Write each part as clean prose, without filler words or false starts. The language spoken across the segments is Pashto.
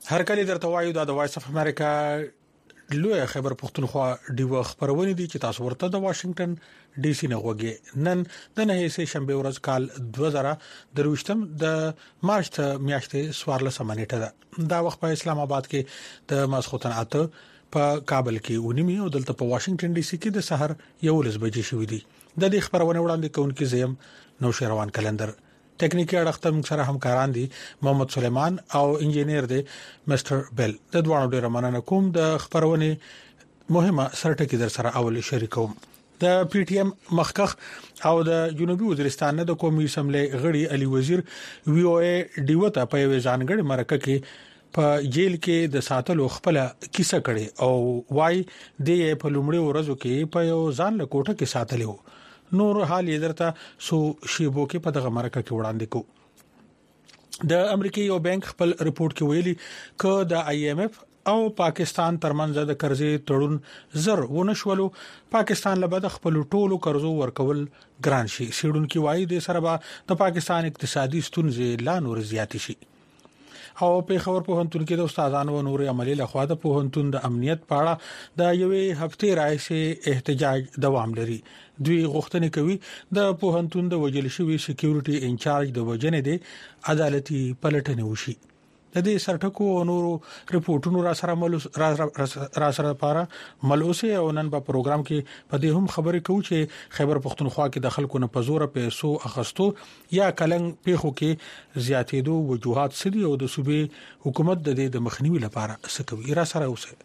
هر کله درته وایو د وایس اف امریکا لوی خبر پښتونخوا دیو خبرونه دي چې تاسو ورته د واشنگټن ډي سي نه غوږی نن د نه سه شنبه ورځ کال 2023 د مارچ میاشتې 14 منېټه ده دا وخت په اسلام آباد کې د ماسختن اته په کابل کې ونیمه او دلته په واشنگټن ډي سي کې د سحر 11 بجې شوې دي د دې خبرونه وړاندې کوونکې زم نو شروان کلندر ټکنیکی اړخته موږ سره همکاران دي محمد سليمان او انجینیر دی مستر بیل د دوه ډیر مننه کوم د خبرونه مهمه سرټکی در سره اول شریکوم د پی ټی ایم مخکخ او د جنوبي وزیرستان د قومي اسمبلی غړي علي وزیر وی او ای ډیوته په ځانګړي مرکه کې په جیل کې د ساتلو خپل کیسه کړي او وای د په لومړي ورځو کې په یو ځان له کوټه کې ساتلو نور حال یې درته سو شیبو کې په دغه مرکه کې وړاندې کو د امریکای یو بانک خپل رپورت کې ویلي ک د آی ایم اف او پاکستان ترمنځ د قرضې تړون زر ونشولو پاکستان له بد خپل ټولو قرضو ورکول ګران شي سیډونکو وایي د سره د پاکستان اقتصادي ستونزې لا نور زیات شي او په خبر په هنتون کې د استادانو او نور عملي لخوا د په هنتون د امنیت پاړه د یوې هفته راځي احتجاج دوام لري دوی غوښتنه کوي د په هنتون د وجل شوی سکیورټي انچارج د وجنې د عدالتي پلټنه وشي د دې سرټکو او نورو ریپورتونو را سره لپاره ملوسه او نن په پروګرام کې په دې هم خبرې کوي چې خیبر پختونخوا کې د خلکو نه پزوره پیسو اخستو یا کلنګ پیخو کې زیاتېدو وجوهات سدي او د صوبې حکومت د دې د مخنیوي لپاره سکوي را سره اوسه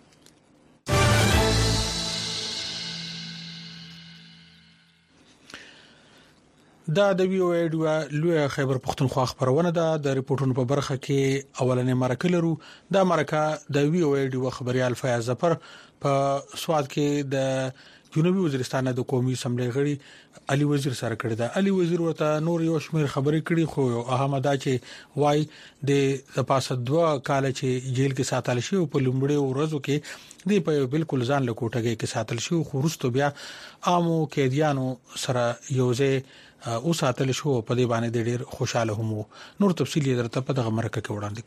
دا د وی او ای لوی خیبر پختونخوا خبرونه ده د ریپورتونو په برخه کې اولنې مرکه لرو د مرکه د وی او ای خبريال فیاض ظفر په سواد کې د جنوبي وزیرستان د قومي اسمبلی غړي علي وزیر سره کړی دا علي وزیر ورته نور یو شمیر خبرې کړي خو احمد اچي وای د پاسه 2 کال چې جیل کې ساتل شي او په لومړي ورځو کې دی په بالکل ځان له کوټه کې ساتل شي خو وروسته بیا عامو قیدیانو سره یوځای او ساتل شو په دې باندې ډېر خوشاله هم نور تفصیل درته په دغه مرکه کې وړاندې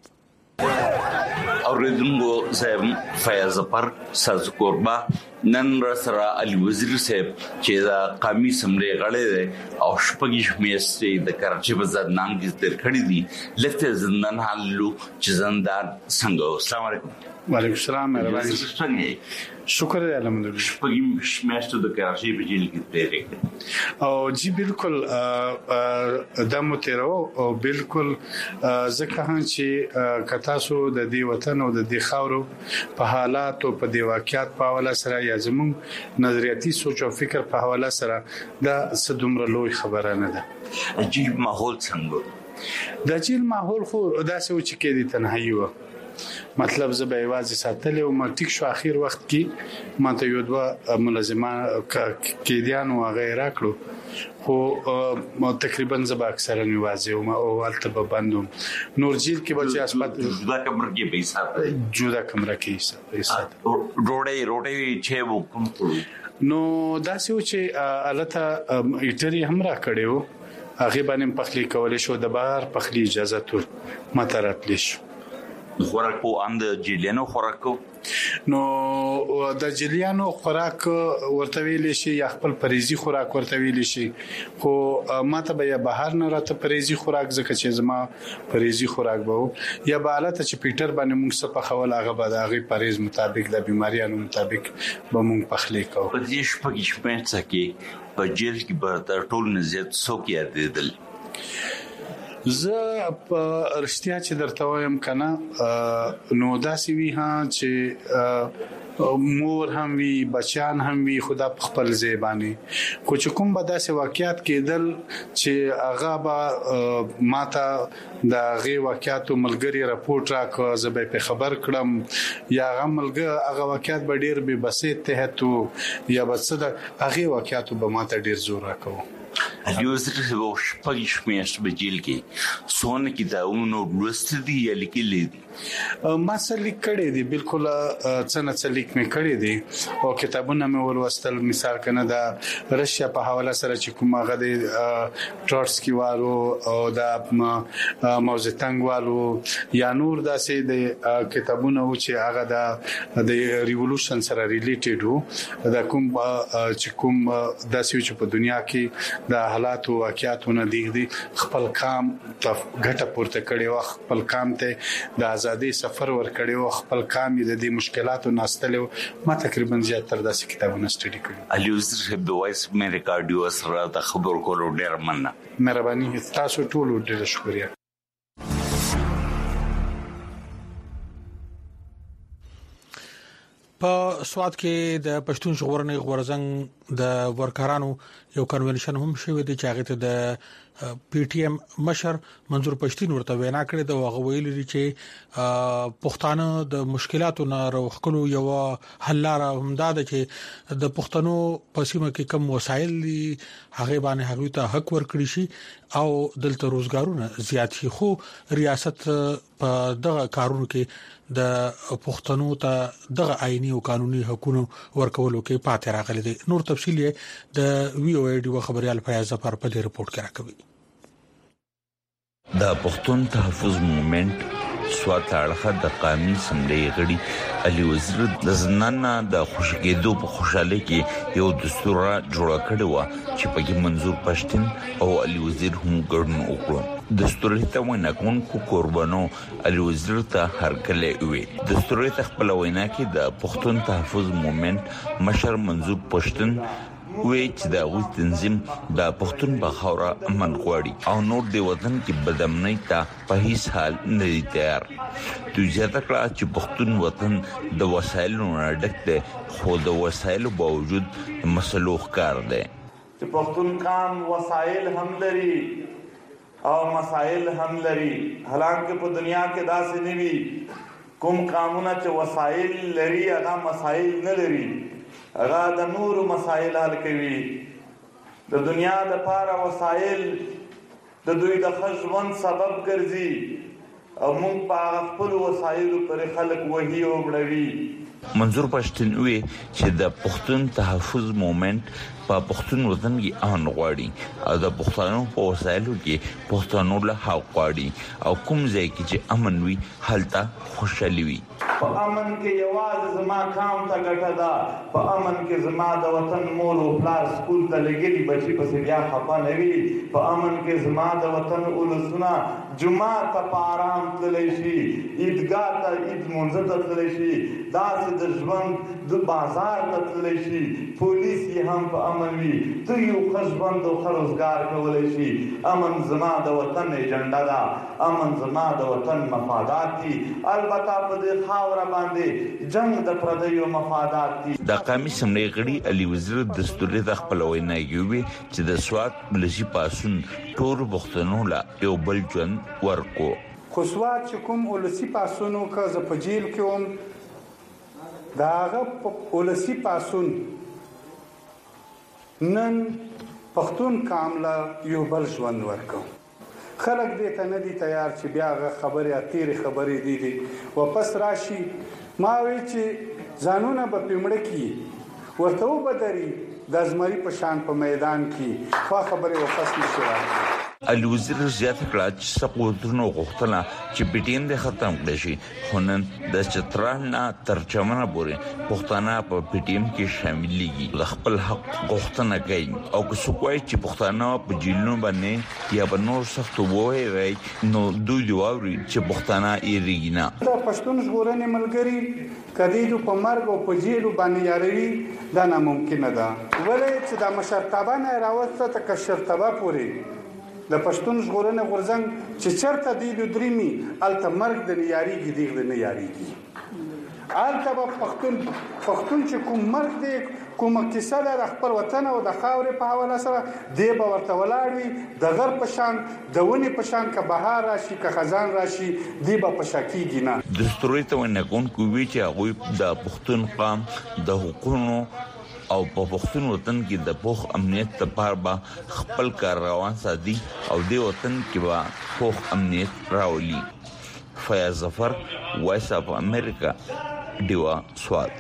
کوم اوریدونکو صاحب فیاض ظفر سازکوربا نن سره علي وزیر صاحب چې دا قومي اسمبلی غړی او شپږ میاشتې د کراچۍ په ځدنام کې تیر کړی دي لکه زندان حالو چې زندان څنګه السلام علیکم وعلیکم السلام مهرباني شکر الحمدلله شپږ میاشتې د کراچۍ په جیل کې تیر کړی او جی بالکل د مترو او بالکل ځکه چې کتا سو د دې وطن او د دې خاورو په حالات او په دې واقعیت په حواله سره یا زمون نظریاتي سوچ او فکر په حواله سره د صدومره لوی خبره نه ده جیل ماحول څنګه د جیل ماحول خو داسې و چې کې دي تنهایی و مطلب زه به واځي ساتل او مټیک شو اخیر وخت کې ماته یو دوه ملزمان کېدیان او غیره کړو خو تقریبا زه به اکثرا واځي او ولته به بندوم نور جیل کې بچي اسپات جدا کمره کې به حساب جدا کمره کې حساب روټي چې وکم نو داسې و چې الته ایټری هم را کړیو هغه باندې پخلی کولې شو د بهر پخلی اجازه تور ماترات لیش خوراکو اند جیلیانو خوراکو نو د جیلیانو خوراک ورته ویل شي یا خپل پریزي خوراک ورته ویل شي خو ماته به بهر نه راته پریزي خوراک ځکه چې زما پریزي خوراک به یا به حالت چې پیټر باندې موږ څه په خول هغه به هغه پریز مطابق د بیماریانو مطابق به موږ پخلی کوو په دې شپږ شپږ کې په جیل کې به تر ټولو نزيات څوک یادېدل زه په رښتیا چې درته وایم کنه نو داسې وی ها چې مور هم وی بچان هم وی خدا په خپل زیبانی خو چې کوم به داسې واقعیت کېدل چې هغه به ماته د غي واقعیت ملګری راپورټ راک زبې په خبر کړم یا هغه ملګری هغه واقعیت به ډیر به بسيط ته یا بس د هغه واقعیت به ماته ډیر زور راکو علي وزیر شپږ میاشتې په جیل کې سونه کتابونو لوست دي یا لیکلي دي ما څه لیکړې دي بالکل څه لیک مې کړې دي او کتابونه مې ولوستل مثال کنه د رشیا په حواله سره چې کوم هغه د ټرټسکی والو او د موزتنګ والو یا نور داسې د کتابونه و چې هغه د ریولوشن سره ریلیټډ وو د کوم چې کوم داسې چې په دنیا کې د حالات او واقعیتونو دي خپل کام غټه پورته کړي او خپل کام ته د ازادي سفر ور کړي او خپل کام د دې مشکلاتو ناستلو ما تقریبا زیاتره داسې کتابونه سټډي کړي علي وزیر د وایس امریکا ډیو سره د خبرو کولو ډیر مننه مهرباني تاسو ټول ډیر شکریہ په سواد کې د پښتون ژغورنې غورزنګ د ورکارانو یو کنونشن هم شوی دی چې هغه ته د پی ټی ایم مشر منظور پښتين ورته وینا کړې د هغه ویل دي چې پښتانه د مشکلاتو نه راوخلو یو حل لاره همدا ده چې د پښتنو په سیمه کې کم وسایل دي هغه باندې هغه ته حق ورکړي شي او دلته روزګارونه زیات شي خو ریاست په دغه کارونو کې د پښتنو ته دغه آئینی او قانوني حقوقو ورکولو کې پاتې راغلي دي نور تفصیل یې د وی او ای ډي خبريال فیاض ظفر په دې رپورت کې راکوي د پښتون تحفظ موومېنټ سوات اړخه د قومي سملې غړي علي وزیر د زنانه د خوشګېدو په خوشاله کې یو دستور جوړ کړی و چې په منظور پښتين او علي وزیر هم ګډون وکړ دستور ته وینا کوونکو قربانو علي وزیر ته هرکله وی دستور ته خپل وینا کې د پښتون تحفظ موومېنټ مشر منظور پښتين وی چې دا غوښ تنظیم د پښتون بخاوره امن غواړي او نور دی وطن کې بدامنۍ ته په هیڅ حال نه دي تیار دوی زیاته کړه چې پښتون وطن د وسایلو نه ډک دی خو د وسایلو باوجود مسلو ښکار دی چې پښتون قام وسایل هم لري او مسائل هم لري حالانکه په دنیا کې داسې نه وي کوم قانون چې وسایل لري هغه مسائل نه لري هغه د نور مسائل حل کوي د دنیا د لپاره وسایل د دوی د خشون سبب ګرځي او موږ په خپل وسایلو پر خلک وਹੀ او بړوي منظور پښتون وی چې د پښتون تحفظ موومېنټ په پښتون وطن کې امن غواړي او د پښتنو په وسایلو کې پښتنو له حق غواړي او کوم ځای کې چې امن وي هلته خوشحالي وي په امن کې یوازې زما کام ته ګټه ده په امن کې زما د وطن مور او پلار سکول ته لګېدي بچي پسې بیا خفه نه وي په امن کې زما د وطن اولسونه جمعه ته په آرام تللی شي عیدګاه ته عید لمونځ ته تللی شي داسې د ژوند د بازار ته تللی شي پولیس یې هم په امن وي دوی یو ښه ژوند او ښه روزګار کولی شي امن زما د وطن ایجنډا ده امن زما د وطن مفادات دي البته په دې خاوره باندې جنگ د پردیو مفادات دي د قومي سملې غړي علي وزیر دستوري د خپل وینا کوي چې د سوات بلشي پاسون ټول پښتنو لا یو بل ژوند ورکو خو سوات چې کوم ولسی پاسونو که ز په جیل کې هم داغه ولسی پاسون نن پښتون کامله یو بل ژوند ورکو خلک دې ته نه دي تیار چې بیا خبرې اتیرې خبرې دي واپس راشي ما وی چې ځانونه به پیمړه کی ورته وبدري د ازمري په شان په میدان کې خو خبرې واپس نشي راځي علي وزیر زیاته کړه چې سقوطونو غوښتنه چې پټین د ختم کړي شي خو نن د چترال نه تر چمنه پورې پښتانه په پټیم کې شاملېږي د خپل حق غوښتنه کوي او که څوک وایي چې پښتانه په جیلونو باندې یا په نور سختو وایي نو دوی دی واوري چې پښتانه یې ریږي نه د پښتون ژغورنې ملګری کدی په مرګ او په جیلو باندې یاري دا ناممکن ده ولې چې د مشرتابه نه راوسته ته کشرتابه پوري د پښتون ژغورنې غورځنګ چې چرته دی د دریمي الته مرګ د نیاریږي دی نه یاریږي الته په پښتون چې کوم مرګ دی کوم کیسه د خپل وطن او د خاورې په حواله سره دی به ورته ولاړوي د غر په شان د ونې په شان که بهار راشي که خزان راشي دی به په شکیږي نه دستوري ته ونه کوم کوي چې هغه د پښتون قام د حقوقو او په پښتون وطن کې د پوخ امنیت لپاره به خپل کار روان ساتي او د وطن کې به پوخ امنیت راولي. فیاض ظفر، وایس اف امریکا، دیوا سوات.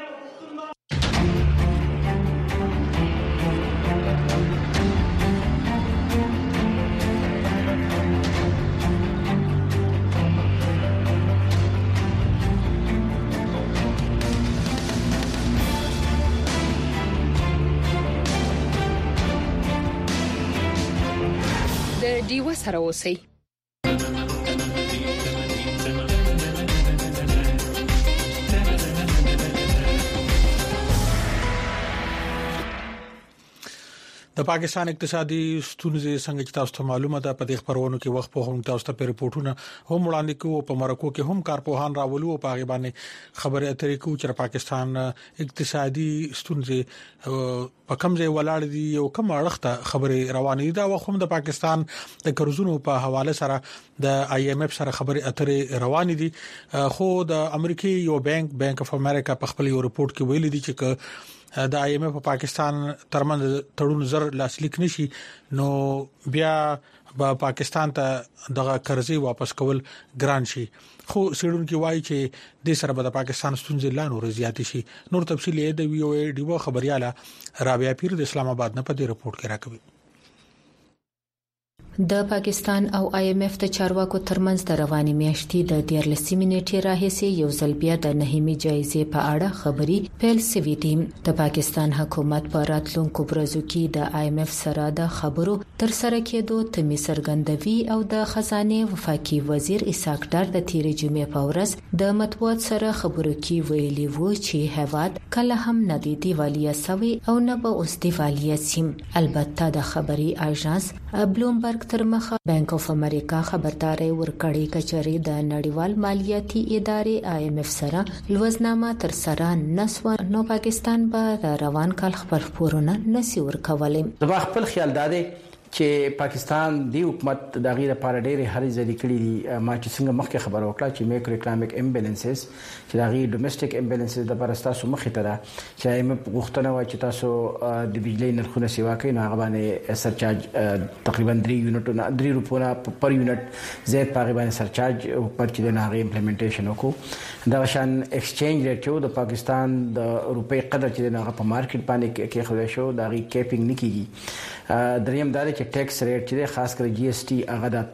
دیوا سره اوسئ. د پاکستان اقتصادي ستونزې څنګه چې تاسو ته معلومه ده په دې خبرونو کې وخت په هم تاسو ته ریپورتونه هم وړاندې کوو په مرکو کې هم کارپوهان راولو او په غیبانې خبره اترې کوي چې پاکستان اقتصادي ستونزې په کوم ځای ولاړ دي او کوم اړخته خبره روانه دي. دا وخت هم د پاکستان د قرضونو په حواله سره د IMF سره خبره اترې روانه دي. خو د امریکای یو بانک اف امریکا په خپل یو ریپورت کې ویلي دي چې د IMF په پاکستان ترمنځ تړون زر لاسلیک نشي نو بیا په پاکستان ته دغه قرضې واپس کول ګران شي. خو سړونکو وایي چې د سره د پاکستان ستونزې لا نور زیات شي. نور تفصیل یې د VOA ډیو خبرياله رابعه پیر د اسلام آباد نه په دې رپورت کې راکوي. د پاکستان او IMF د چارواکو ترمنځ د رواني میاشتې د 14 نیټې راهیسې یو ځل بیا د نهمي جایزې په اړه خبري پیل شوې دي. د پاکستان حکومت په راتلونکو ورځو کې د IMF سره د خبرو تر سره کېدو تمي سرګندوي او د خزانه وفاقي وزیر اسحاق ډار د تیرې جمعې په ورځ د مطبوعات سره خبرو کې ویلي وو چې هواد کله هم نه دی دیوالیا سوي او نه به اوس دیوالیا سیم. البته د خبري اژانس بلومبرګ تر مخه بانک اف امریکا خبرداري ورکړې کچري د نړیوال مالیاتي ادارې IMF سره لوزنامه تر سره نسو نو پاکستان به روان کال خبر پورونه نسی ورکولې. د خپل خیال داده چې پاکستان دی حکومت د غیر لپاره ډېر هرې ځلې کړې دي. ما چې څنګه مخکې خبر وکړه چې میکرو اکونومیک امبالانسز چې د غیر ډومېسټک امبالانسز د پرستاسو مخې ته ده چې IMF غوښتنه و چې تاسو د بجلی نرخونه سیوا کوي نو هغه باندې سرچارج تقریبا 3 روپونه پر یونټ زیات پاغي باندې سرچارج پر چې د هغه امپلیمنټیشن وکړو. دا شان ایکسچینج ریټ چې د پاکستان د روپۍ قدر چې د هغه په مارکیټ باندې کې خو شو دا غي کیپینګ نه کیږي. دریم دا چې ټیکس ریټ چې خاص کر GST هغه د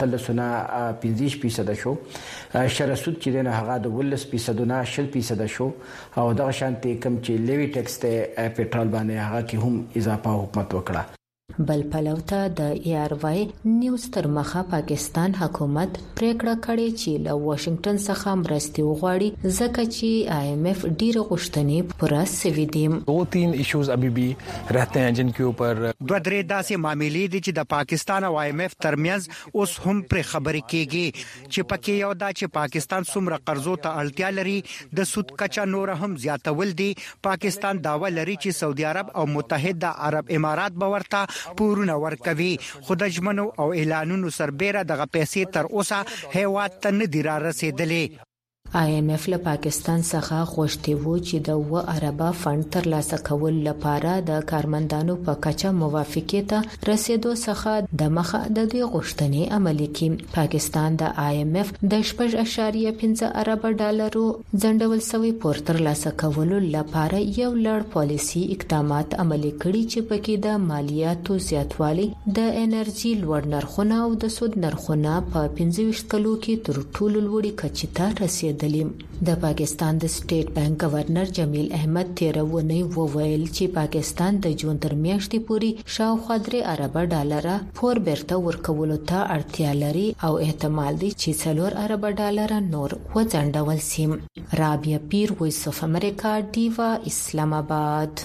13.5% شو. شرسود چې نه هغه د 10% نه 10% شو او دا شانتي کم چې لیوی ټیکس ته پېټرول باندې هغه کې هم اضافه حکومت وکړه. بل پلوته د ARY نیوز تر مخه پاکستان حکومت پریکړه کړې چې له واشنگټن څخه مرستې وغواړي ځکه چې IMF ډېر غوښتنې پوره سوي دي. دو تین ایشوز ابھی بھی رہتے ہیں جن کے اوپر دوه درې داسې معاملې دي چې د پاکستان او IMF ترمنځ اوس هم پر خبرې کېږي چې پکې یو دا چې پاکستان څومره قرضو ته اړتیا لري د سود کچا نور هم زیاتول دي. پاکستان داوا لري چې سعودي عرب او متحده عرب امارات به ورته پورونه ورکوي خو د ژمنو او اعلانونو سربېره دغه پیسې تر اوسه هیواد ته نه دي را رسیدلې. IMF له پاکستان څخه غوښتي وو چې د 2 اربه فند ترلاسه کول لپاره د کارمندانو په کچه موافقه ته رسیدو څخه د مخه د دې غوښتنې عملي کړي. پاکستان د IMF د 8.5 ارب ډالرو ځنډول شوی پور ترلاسه کول لپاره یو لړ پالیسي اقدامات عملي کړي چې پکې د مالیاتو زیاتوالی، د انرژي لوړ نرخونه او د سود نرخونه په 25 کلو کې تر ټولو لوړې کچې ته رسیدلي. د پاکستان د سټیټ بانک گورنر جمیل احمد تیرونی وویل چې پاکستان د جون تر میاشتې پورې شاوخوا 3 ارب ډالر پور بیرته ورکولو ته اړتیا لري او احتمال دی چې 4 ارب ډالر نور وځنډول شي. رابعه پیر، وایس اف امریکا، دیوا، اسلام آباد.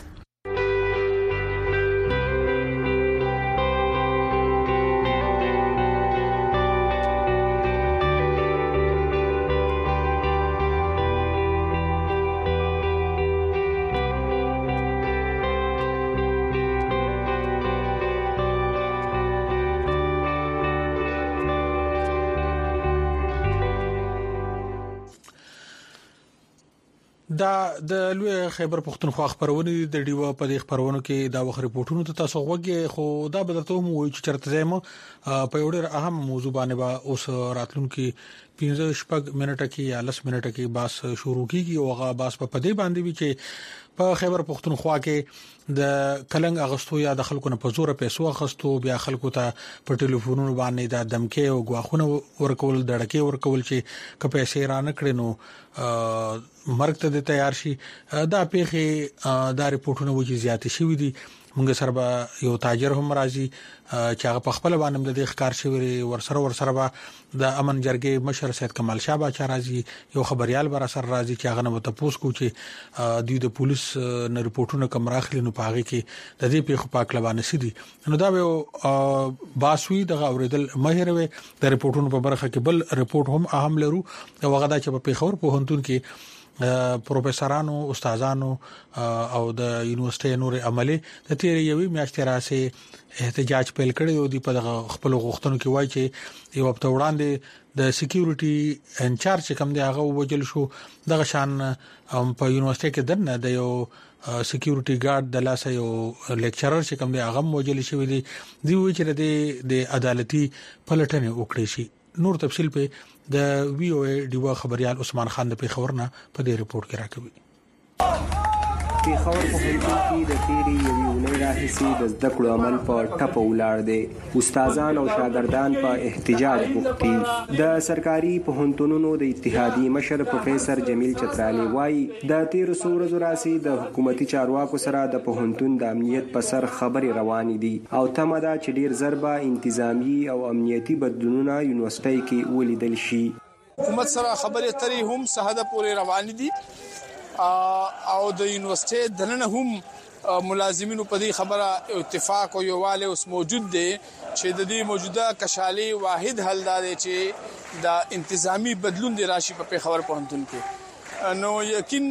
دا د لوی خیبر پختونخوا خبرونه د ډیو په دې خبرونو کې دا وخت ریپورتونو ته تاسو وګورئ خو دا به درته مو وایي چې چرته زمو په یو ډېر اهم موضوع باندې با اوس راتلونکي 15 منټه کې یا 10 منټه کې باس شروع کیږي او هغه باس په دې باندې وی چې په خیبر پختونخوا کې د کلنګ اغستو یا د خلکو نه په زور پیسو اغستو بیا خلکو ته په ټلیفونونو باندې د دمکې او غواخونه ورکول دړکې ورکول چې که پیسې را نه کړي نو مرګ ته د تیار شي دا پیخي دا ریپورتونه وږي زیات شي دي موږ سره یو تاجر هم راځي چې هغه په خپل باندې د ښکار شوی ورسره به د امن جرګې مشر سید کمال شاه باچا راځي یو خبريال بر سره راځي چې هغه نو تاسو کو چې دوی د پولیس نه ریپورتونه کوم راخلي نو پاغي کې د دې پیښو پاک لبانه سي دي نو دا به باسوي د اوریدل مهروي د ریپورتونو په برخه کې بل ریپورت هم اهم لرو او هغه دا چې په پیښور په هنتون کې پروفیسورانو استادانو او د یونیورسيټي نور عملي د تیر یوې میاشتې راسي احتجاج پیل کړی او د په خپل غوښتنو کې وایي چې یو په وړاندې د سکیورټي انچارج کوم دی هغه وجل شو دغه شان په یونیورسيټي کې دنه د یو سکیورټي ګارد د لاسه یو لیکچرر چې کوم دی هغه وجل شوی دی وی چې د عدالتي پلټنې وکړي شي نور تفصيل په د وی او ای ډیوا خبريال عثمان خان د پیښورنا په دې ریپورت کې راکوي پیښور په هندوستان کې د تیری یوې ولې راهسي د زده کړو عمل په ټپه ولاړ دي استادان او شاګردان په احتجاج بوختي د سرکاري پوهنتونونو د اتحادیې مشر پروفیسور جمیل چترالي وايي د تیر سورز راسي د حکومتي چارواکو سره د پوهنتون د امنیت په سر خبري روان دي او تمدا چې ډیر ضربه انتظامی او امنیتي بدلونونه یونیورسيټي کې ولیدل شي حکومت سره خبري ترې هم سهاده پورې روان دي او د یونیورسيټي دننه هم ملازمینو په دې خبره اتفاق او یوواله اوس موجود دي چې د دې موجوده کشالي واحد حل دی چې د انتظامی بدلون دی راشي په خبر پوهنتون کې نو یقین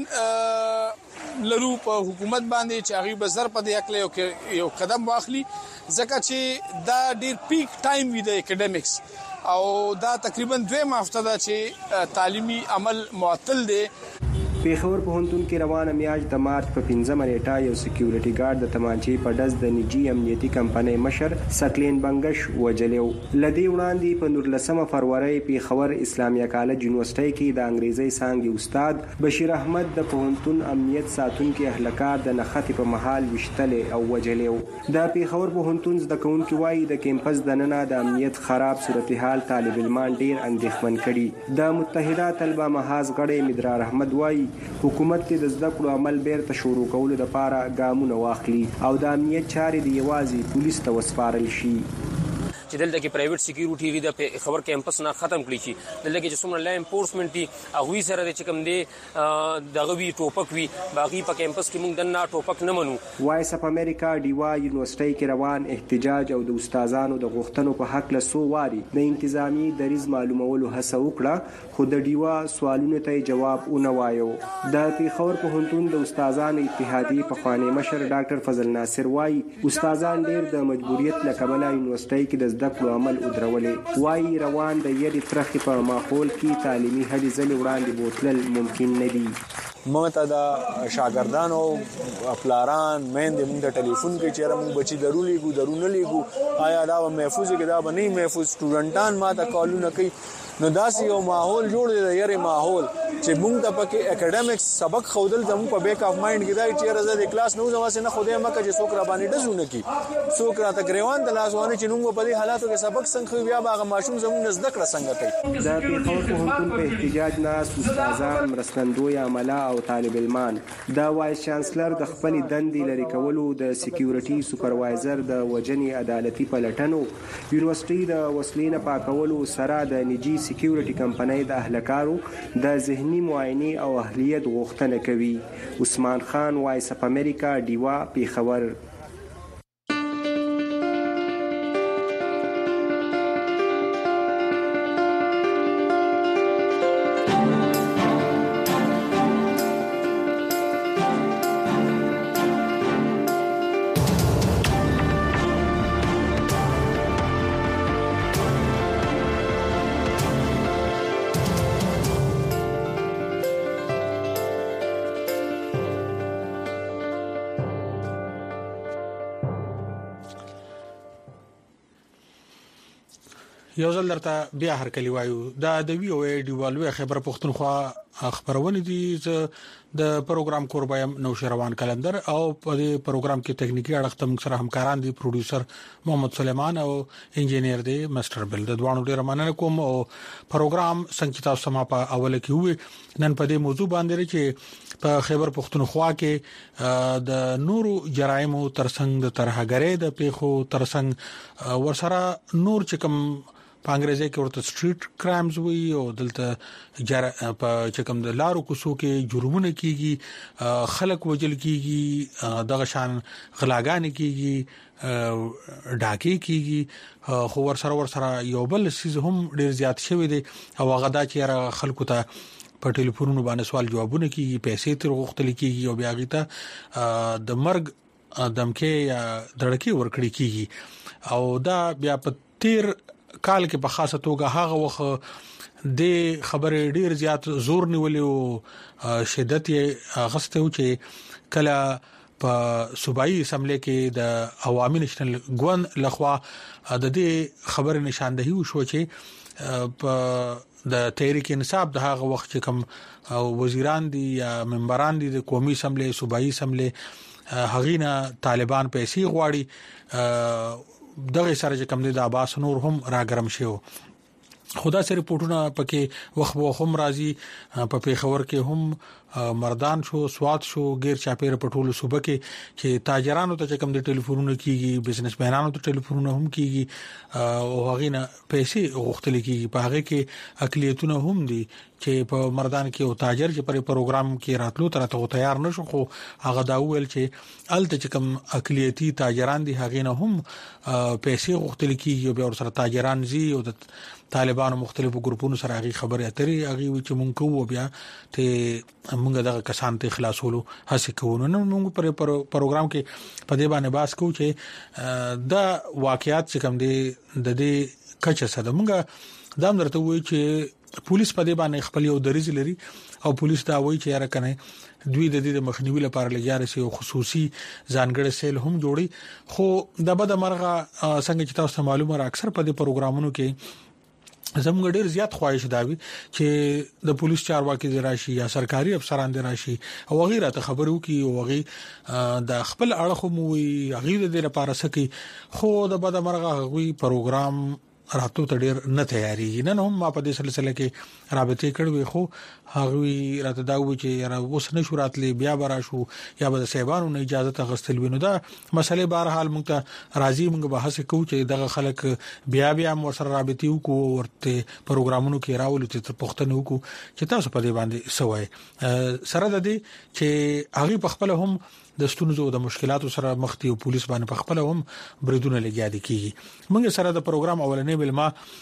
لرو په حکومت باندې چې هغه به زر په دې اکله یو قدم واخلي ځکه چې دا ډیر پیک ټایم وي د اکیډمیکس او دا تقریبا 2 هفته دا چې تعلیمي عمل معطل دی پیښور پوهنتون کې روانه میاشت د مارچ په 15 نیټه یو سکیورټي ګارد د تمانچې په ډز د نجی امنیتي کمپنۍ مشر سکلین بنگش وجلیو لدی وړاندې په 19 فروری پیښور اسلامیه کالج یونیورسيټي کې د انګریزي څانګې استاد بشیر احمد د پوهنتون امنیت ساتونکو اهلکار د نخښتې په محل وشتل او وجلیو د پیښور پوهنتون زده کوونکو وايي د کیمپس دننه د امنیت خراب صورتحال طالب علمان ډیر اندېښمن کړي د متحده طلبه محاذ غړي مدرار احمد وايي حکومت کې د زده کړو عمل بیرته شروع کولو لپاره ګامونه واخلي او د امنیت چارې د یوازې پولیس ته وسپارل شي چې دلته کې پرایویټ سکیورټي لري د خبر کیمپس نه ختم کړی شي دلته کې چې څومره لا انفورسمنت دي هغه سره د چکم دي دغه وی ټوپک وی باقي په کیمپس کې موږ دنه ټوپک نه منو وایس اف امریکا ډیوا یونیورسيټي کې روان احتجاج او د استادانو د غوښتنو په حق له سو واري د انتظامی دریز معلومولو هڅه وکړه خو د ډیوا سوالونو ته جواب ونه وایو د پیښور پوهنتون د استادانو اتحادیې په خوانی مشر ډاکټر فضل ناصر وايي استادان ډیر د مجبوریت لکبله یونیورسيټي کې د زده کړو عمل ودرولې وايي روان د یری ترخی په ماحول کې تعلیمي هلي ځلې وړاندې بوتلل ممکن نه دي مونږ ته د شاګردانو پلاران مېندې موږ د ټلیفون کې چیرې موږ بچي درونه لیګو آیا دا محفوظ کې دا به نه محفوظ سټوډنټان ما ته کالونه کوي نو داسې یو ماحول جوړ دی د یری ماحول چې موږ ته پکې اکیډمیکس سبق خودل زموږ په بیک اف مایند کې دا چې راځي د کلاس نو زموږ نه خوده مکه چې څوک را باندې دزونه کی څوک را تقریبا د لاسوانه چې موږ په دې حالاتو کې سبق څنګه بیا باغ ماشوم زموږ نزد کړ څنګه کوي د پیښور پوهنتون په احتجاج ناس استادان مرستندوی عمله او طالب علمان دا وایس چانسلر د خپل دندې لري کولو د سکیورټي سپروایزر د وجنی عدالتي پلټنو یونیورسيټي د وسلې پاکولو سره د نجی سکیورټي کمپنۍ د اهلکارو د ذهني معاینه او اهلیت غوښتنه کوي عثمان خان وایس اف امریکا ډیوا پیښور یو ځل درته بیا هر کلی وایو دا د وی او ای ډیوالوي خبر پښتونخوا خبرونه دي د پروګرام کوربایم نو شروان کلندر او په دې پروګرام کې ټکنیکی اړخ تم سره همکاران دي پروډوسر محمد سلیمان او انجینیر دی مستر بل د دوانو ډیر مننه کوم او پروګرام څنګه تاسو سما په اوله کې وي نن په دې موضوع باندې چې په خبر پښتونخوا کې د نورو جرایمو ترڅنګ د ترهګرۍ د پیښو ترڅنګ ورسره نور چې کوم په انګریزي کې ورته سټریټ کرایمز وي او دلته په چکم د لارو کوڅو کې جرمونه کیږي خلک وجل کیږي دغه شان غلاګان کیږي ډاکې کیږي خو ورسره یو بل سیز هم ډیر زیات شوی دی او هغه دا چې خلکو ته په ټلیفونونو باندې سوال جوابونه کیږي پیسې تر غوښتل کیږي او بیا غیته د مرګ دمکه یا دړکی ورکړي کیږي او دا بیا په تیر کال کې په خاصه توګه هغه وخت د خبرې ډیر زیات زور نیولې او شدت یې غسته و چې کله په صوبایي اسمبلی کې د عوامي نېشنل ګوند لخوا د دې خبرې نشاندهي وشو چې په د تحریک انصاف د هغه وخت چې کوم وزیران دي یا ممبران دي د قومي اسمبلی صوبایي اسمبلی هغینا طالبان پیسې غواړي دغه سره چې کوم دي د عباس نور هم راګرم شو خدا سره رپورټونه پکې وخت هم راځي په پیښور کې هم مردان شو سواد شو غیر چاپیره پټولو صوبه کې چې تاجرانو ته کوم د ټلیفونونو کیږي بزنسمنانو ته ټلیفونونه هم کیږي او هغه نه پیسې غوښتل کیږي په هغه کې اقلیتونه هم دي چې په مردان کې او تاجر چې پر پروګرام کې راتلو تر ته تیار نشو خو هغه دا ویل چې الته چې کوم اقلیتی تاجران دي هغه نه هم پیسې غوښتل کیږي او بیا سره تاجران زی او د طالبانو مختلفو ګروپونو سره هغه خبرې اترې هغه چې مونږ کوو بیا ته مونږ دغه کسان ته خلاصولو هڅه کوو نو مونږ پر پروګرام کې په دې باندې باس کوو چې دا واقعیت چې کوم دي د دې کچه سره مونږ دا درته وایي چې پولیس په دې باندې خپل یو دریز لري او پولیس دا وایي چې یاره کنه دوی د دې مخنیوي لپاره لګیاره سي او خصوصي ځانګړي سیل هم جوړي خو د بده مرغه څنګه چې تاسو معلومه را اکثر په دې پروګرامونو کې زموږ ډیر زیات خواهش داوي چې د پولیس چارواکي راشي یا سرکاري افسران راشي او غیره ته خبرو کی او غي د خپل اړخ مو غیره د لپاره سکی خو د بده مرغه غوي پروګرام راتو ته ډیر نه تیاری نن هم ما په دې سلسله کې رابطه کړو خو هغه راته دا و چې را اوس نه شو راتلې بیا برا شو یا به سیبانو نه اجازه غستل وینو دا مسلې بهر حال موږ ته راضي موږ بحث کوو چې دغه خلک بیا مو سره رابطه وکړو ورته پروګرامونو کې راول چې پښتنو وکړو چې تاسو په دې باندې سوای سره د دې چې هغه په خپل هم د ستونزو د مشکلاتو سره مخ دي او پولیس باندې په خپل هم بریدونه لګیا دي کیږي موږ سره د پروګرام اولنې بل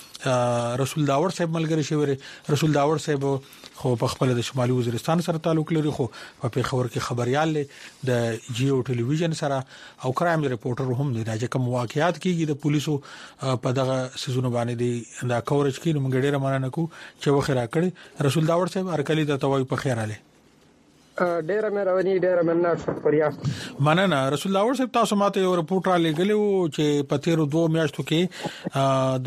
ما رسول داور صاحب ملګری شوی رسول داور صاحب خو په خپل د شمالي وزیرستان سره تعلق لري خو په پیښور کې خبريال د جیو ټلویزیون سره او کرایم ریپورټر هم دی چې کوم واقعیات کیږي د پولیسو په دغه سيزونه باندې دی دا کورج کې موږ ډیره مننه کوو چې وخت راکړي رسول داور صاحب ارکلی د توای په خیر اله ډیره مهرباني ډیره مننه شکریا مننه رسول الله صاحب تاسو ماته یو رپورټ را لګلو چې په تیر 2 میاشتو کې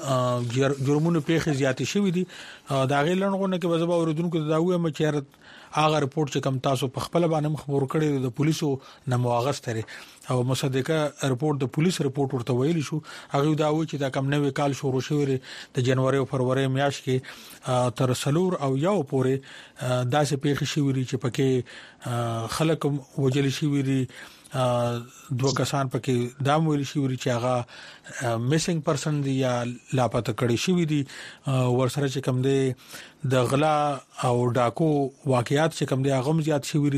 د جرمونو پیښې زیاتې شوې دي دا غیلنغونه کې وځبا اوردونکو دا وایي چې هغه رپورټ چې کم تاسو په خپل باندې خبر کړی د پولیسو نه مواغستره او مصدقه رپورټ د پولیس رپورټ ورته ویل شو هغه دا و چې دا کم نوې کال شروع شوی د جنوري او فروری میاشت کې تر سلور او یو پورې داسې پیښې شوې چې پکې خلک وجل شوی دوه کسان پکې دا ویل شوی چې هغه میسنګ پرسن دی یا لاپته کړي شوی دي ورسره چې کم دی د غلا او ډاکو واقعیات چې کم دی هغه زیات شوی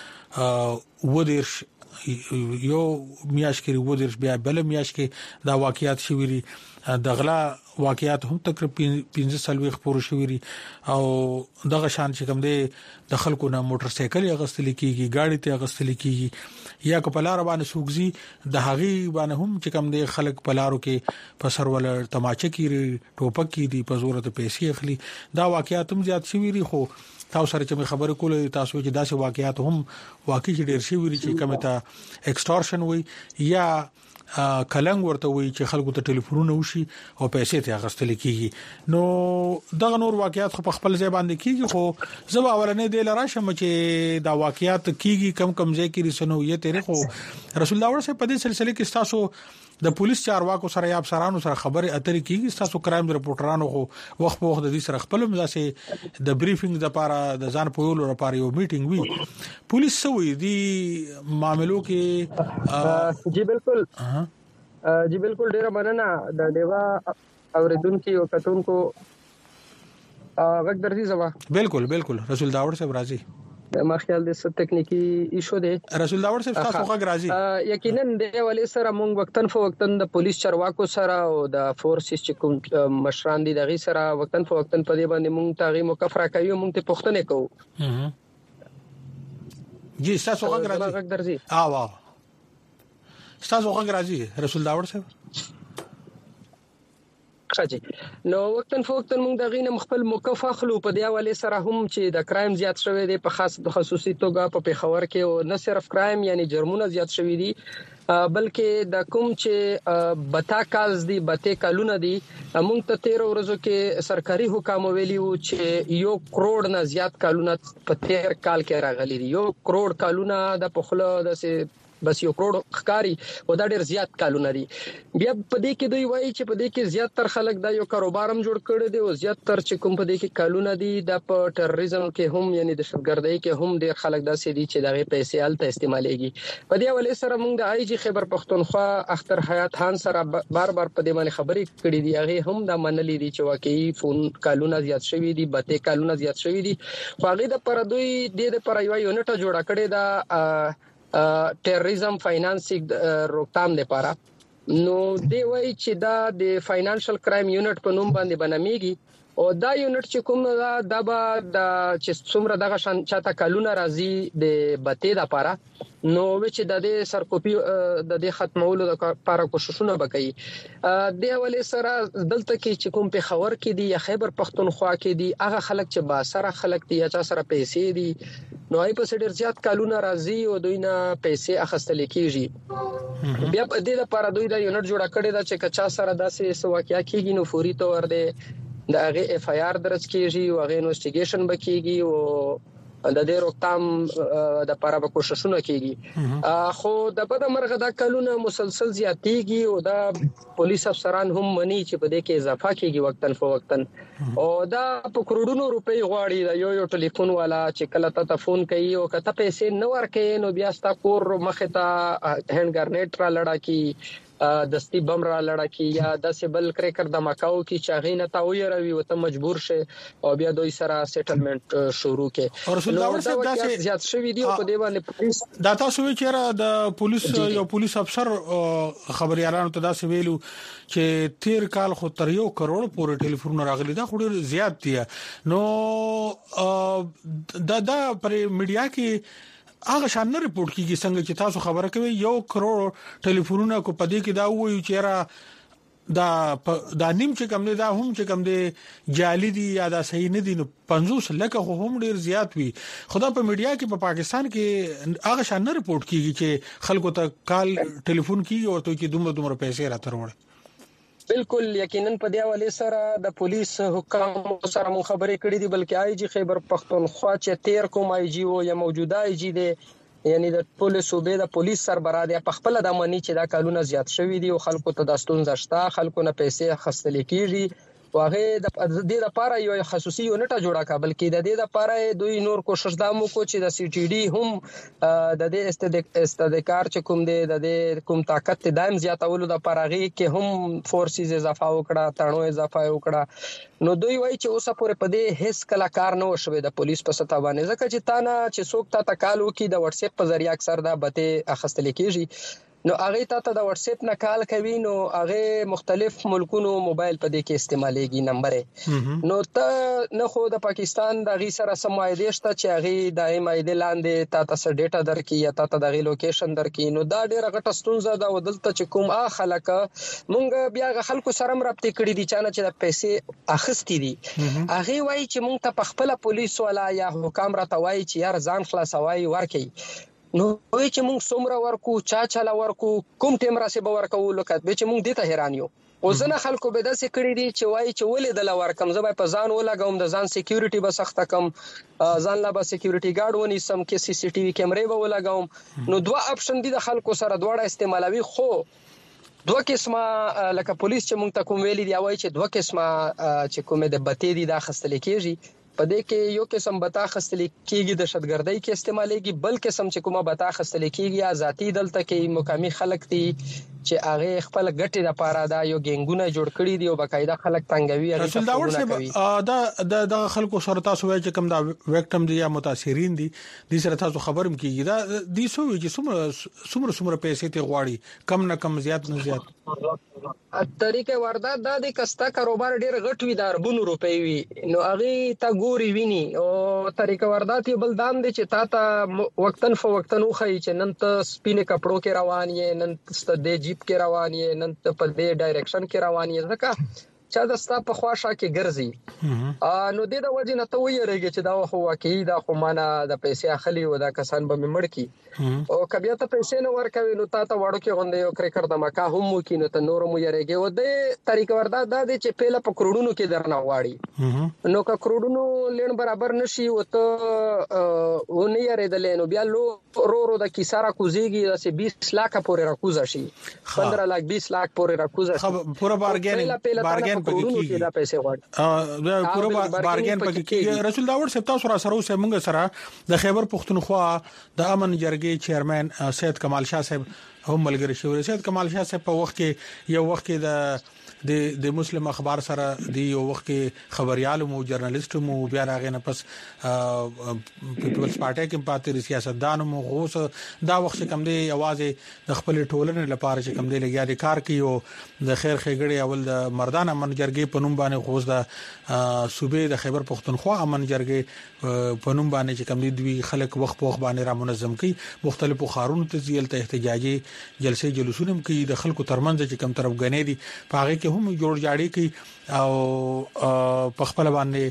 رسو ودیرش یو میاش کې ودیرش بیا بل میاش کې دا واقعیات شوی دي د غلا واقعیات هم تقریبا 15 سالوي خبرو شوی او دغه شان چې کوم دی د خلکو نه موټر سایکل غستل کیږي گاډي ته غستل کیږي یا په لار باندې سوګزي د هغي باندې هم چې کوم دی خلک په لارو کې پسر ول تماچه کیږي ټوپک کیږي په زور ته پیسې اخلي دا واقعیات هم زیات شوی خو تاسو سره چې خبرې کولې تاسو چې داسې واقعیات هم واقعي ډېر شوی چې کومه ته ایکسټورشن وي یا کلنګ ورته وي چې خلکو ته ټلیفونونه وشي او پیسې ته اغستل کیږي نو دغه نور واقعیات خو په خپل ځای باندې کیږي خو زما اولنې د لراشم چې دا واقعیات کیږي کم ځای کې رسنو یې تاریخ رسول الله ورسره په دې سلسله کې تاسو د پولیس چارواکو سره یا افسرانو سره خبرې اترې کیږي تاسو کرایم رپورټرانو خو وخت په وخت د دې سره خپل مزاسه د بریفینګ لپاره د ځان پویولو لپاره یو میټینګ وی پولیس سوي دي معاملو کې جی بالکل ډیره مننه د دیوا اوریدونکو او کتونکو غږ درځي زما بالکل رسول داور صاحب راضي ما خیال د ست ټکنیکی ایشو دی رسول داور صاحب تاسو غږ راځي یقینا د ولې سره مونږ وختن فوقتن د پولیس چارواکو سره او د فورسز چې کوم مشران دي دغه سره وختن فوقتن په دې باندې مونږ تاغي مکفره کوي مونږ ته پښتنه کوو جی تاسو غږ درځي واو تاسو غږ راځي رسول داور صاحب خاجي نو وختن فوقتن موږ د غینه مخبل موقف اخلو په دی حواله سره هم چې د کرایم زیات شوی دی په خصوصي توګه په پیښور کې او نه صرف کرایم یعنی جرمونه زیات شوی دي بلکې د کوم چې بتا کالز دي بته کالونه دي موږ ته 13 ورځو کې سرکاري حکم ویلی وو چې 1 کروڑ نه زیات کالونه په 13 کال کې راغلي دي 1 کروڑ کالونه د پخله د بس 1 کروڑ ښکاری او دا ډیر زیات کالونه دي بیا په دې کې دوی وایي چې په دې کې زیات تر خلک دا یو کاروبار هم جوړ کړی دی او زیات تر چې کوم په دې کې کالونه دي د په ټیرریزم کې هم یعنی د شفګردۍ کې هم ډیر خلک داسې دي چې دغه پیسې الته استعمالېږي په دې حواله سره موږ د آی جی خیبر پختونخوا اختر حیات خان سره بار په دې باندې خبرې کړې دي هغه هم د منلې دي چې واقعي فون کالونه زیات شوی دي بته کالونه زیات شوی دي خو هغه د پر دوی د پر یو یونټ جوړ کړی دا ټیرریزم فاینانسینګ روکتام لپاره نو دی وایي چې دا د فاینانشل کرایم یونټ په نوم باندې بناميږي او دا یونټ چې کوم دا به د چې څومره دغه شان چاته کالونه راځي د بته لپاره نو چې د دې سرکوپی د دې ختمولو لپاره کوششونه وکړي د حواله سره دلته کې چې کوم په خبر کې دي یا خیبر پختونخوا کې دي هغه خلک چې با سره خلک دي یا چا سره پیسې دي نو ای په ډیر زیات کالونه راځي او دوی نه پیسې اخستل کیږي بیا په دې لپاره دوی دا یونټ جوړ کړی دا چې کچا سره داسې واقعیا کیږي نو فوري تور ده د هغه اف آی آر درج کیږي او هغه انویسټیګیشن بکیږي او د دې روکتام د لپاره به کوششونه کیږي خو د بده مرغه دا کلونه مسلسل زیاتېږي او دا پولیس افسران هم مني چې په دې کې اضافه کیږي وختن فوقتن او دا په کروڑونو روپۍ غواړي دا یو ټلیفون والا چې کله ته فون کوي او کته پیسې نه ورکې نو بیا ستا کور مخه ته هند ګرنیټ را لړا کی دستی بم را لړا کی یا د سیبل کریکر د مکاو کی چاغې نه تا ویروي او ته مجبور شه او بیا دوی سره سیټلمنٹ شروع کې رسول الله صاحب دا زیات شوی دی په دی باندې پولیس دا تاسو چې د پولیس یو پولیس افسر خبريالانو ته دا ویلو چې 13 کال خو تر 1 کروڑ پورې ټلیفون راغلي دا خو ډیر زیات دی نو دا پر میډیا کې هغه شان نه ریپورت کیږي څنګه چې تاسو خبره کوي 1 کروڑ ټلیفونونه کو پدې کې دا وایي چې را دا نیم چې کم دي دا هم چې کم دي جعلی دي یا دا صحیح نه دي نو 50 لکه هم ډیر زیات وي خدا په میډیا کې په پاکستان کې هغه شان نه ریپورت کیږي چې خلکو ته کال ټلیفون کیږي او ته کې دومره پیسې راته وروړي بالکل یقینا په دی حواله سره د پولیس حکام سره مو خبرې کړې دي بلکې آی جی خیبر پختونخوا چې 13 کوم آی جی او یا موجوده آی جی دی یعنی د پولیس صوبې د پولیس سربراه دی په خپل د منی چې دا کالونه زیات شوی دي او خلکو ته د ستونزه شته خلکو نه پیسې خستل کیږي واغه د دې لپاره یو خصوصي یونټ جوړه کا بلکې د دې لپاره دوی نور کوشش دامو کو چې د سی ټی ډي هم د دې استدکار چې کوم دی د دې کوم طاقت دایم زیاتولو د پرغه کې هم فورسز اضافه وکړه تړو اضافه وکړه نو دوی وایي چې اوسه پورې په دې هیڅ کله کار نه وشوي د پولیس په ستا باندې ځکه چې تا نه چې څوک تا تکالو کې د واتس اپ په ذریعہ اکثر دا بته اخستل کیږي نو هغه ته د واتس اپ نه کال کوي نو هغه مختلف ملکونو موبایل په دې کې استعمالېږي نمبر نو ته نه خو د پاکستان د غي سره سمایده شته چې هغه د ایمایده لاندې تاسو ډیټا درکې یا تاسو د غي لوکیشن درکې نو دا ډیره غټه ستونزه ده ودلته چې کوم خلک مونږ بیا خلکو سره مرابطه کړې دي چې د پیسې اخستې دي هغه وایي چې مونږ ته په خپل پولیس ولا یا حکام راته وایي چې یار ځان خلاصوي ورکي نو چې موږ څومره ورکو چا ورکو کوم ټیم را سي به ورکو لکه به چې موږ دې ته حیران یو او زنه خلکو به داسې کړی دي چې وایي چې ولې د لور کم زبای په ځان ولګوم د ځان سکیورټي به سخته کم ځان لا به سکیورټي ګارد ونی سم کې سی سی ټي وي کیمرې به ولګوم نو دوه اپشن دي د خلکو سره دواړه استعمالوي خو دوه قسمه لکه پولیس چې مونږ ته کوم ویلي دی وایي چې دوه قسمه چې کومه د بتې دي دا خستل کېږي په دې کې یو قسم بتا خستل کېږي د شتګردۍ کې استعمالېږي بل قسم چې کومه بتا خستل کېږي یا ذاتی دلته کې مقامي خلک دي چې هغه خپل ګټې لپاره دا یو ګنګونه جوړ کړی دی او باقاعده خلک تنګوي رسول داور صاحب د خلکو سره تاسو وایي چې کوم دا وکټم دي یا متاثرین دي د سره تاسو خبرم کیږي دا د سوي چې څومره پیسې ته غواړي کم نه کم زیات نه زیات طریقې واردات د کستا کاروبار ډیر غټ وي د اربونو روپۍ وي نو هغه تا ګوري ویني او طریقې واردات یو بل دام دي چې تا وقتن فوقتن خو چې نن ته سپینه کپړو کې روان یې نن ته د جیپ کې روان یې نن ته په دې ډایرکشن کې روان یې ځکه چا د ستا په خواشه کې ګرځي نو د وجه نه ته ویریږي چې دا خو واقعي دا خو معنا د پیسې اخلي او دا کسان به مړ کی او کبه ته پیسې نه ورکوي نو تا ته وړو کې غونډه یو کرکر د مکا هم مو نو ته نور مو یریږي او د طریقې واردات د چې پیله په کروڑونو کې درنه واړي نو که کروڑونو لین برابر نشي او ته و نه یریدل نو بیا رو د کیساره کوزيږي د 20 لک پورې راکوزا شي 15 لک 20 لک پورې راکوزا شي پورا بارګین پکې دا پیسې غواړي دا پورا بارګین پکې رسول داور صاحب تاسو را سره اوسه موږ سره د خیبر پختونخوا د امن جرګې چیرمن سید کمال شاه صاحب هم ملګری شو سید کمال شاه صاحب په وخت کې یو وخت کې د مسلم اخبار سره دی یو وخت کې خبريال مو جرنالست مو بیا راغې نه پس پیپلز پارټي کې پاتې سیاستدان مو غوس دا وخت کم دی आवाज د خپل ټولنې لپاره چې کم دی لګیا دي کار کوي د خیر خېګړې اول د مردان امن جرګې په نوم باندې غوس د صوبې د خیبر پختونخوا امن جرګې په نوم باندې چې کم دی دوی خلک وخت په وخت باندې را منظم کوي مختلفو خارونو ته ځیل ته احتجاجي جلسې جلوسونه کوي د خلکو ترمنځ چې کم طرف غنې دي پاغه هم جوړ جاړي کوي او په خپل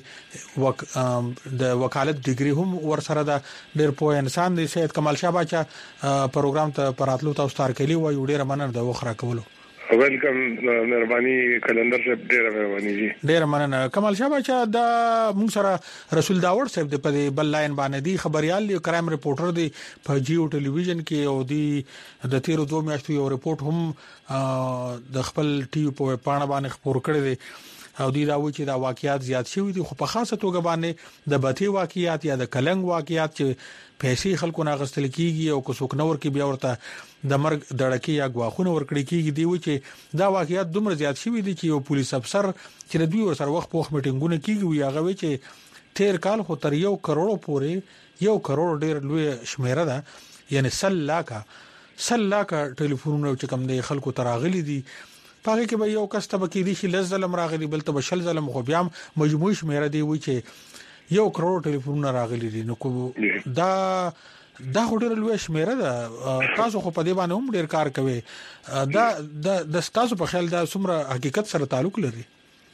باندې د وکالت ډیګري هم ور سره د ډېر پوه انسان دی سید کمال شاه باچا پروګرام ته پراتلو تاسو تار کلی و یو ډېر مننه د وخره کولو ویلکم مهرباني کلندر صاحب ډېر مهرباني جی ډېر مننه کمال شاه باچا د موږ سره رسول داور صاحب د په بل لاین باندې دی خبريال دی کرایم ریپورټر دی په جیو ټلویزیون کې او دی د 13 میاشتو یو ریپورت هم د خپل ټي وي په پاڼه باندې خبر کړی دی او دی دا و چې دا واقعیات زیات شوي دي خو په خاصه توګه باندې د بتی واقعیات یا د کلنګ واقعیات چې پیسې خلکو نه غستل کیږي او کو څوک نور کې بیا ورته د مرګ دړکی یا غواخونه ورکړي کیږي دی و چې دا واقعیات دومره زیات شوي دي چې یو پولیس افسر چې د دوی ور سره وخت په وخت میټینګونه کیږي یا غوي چې 13 کال خو تر 1 کروڑ پورې 1 کروڑ ډیر لوی شمیره ده یعنی 100 لاکه ټلیفونونه چې کم دی خلکو تراغلي دي پاره کې به یو کس ته کې دي چې لزلم راغلي بل ته بشل زلم خو بیا مجموعي شمیره دی و چې 1 کروڑ ټلیفونونه راغلي دي نو کو دا هډر لوي شمیره ده تاسو خو په دې باندې هم ډیر کار کوي دا د تاسو په خیال دا څومره حقیقت سره تعلق لري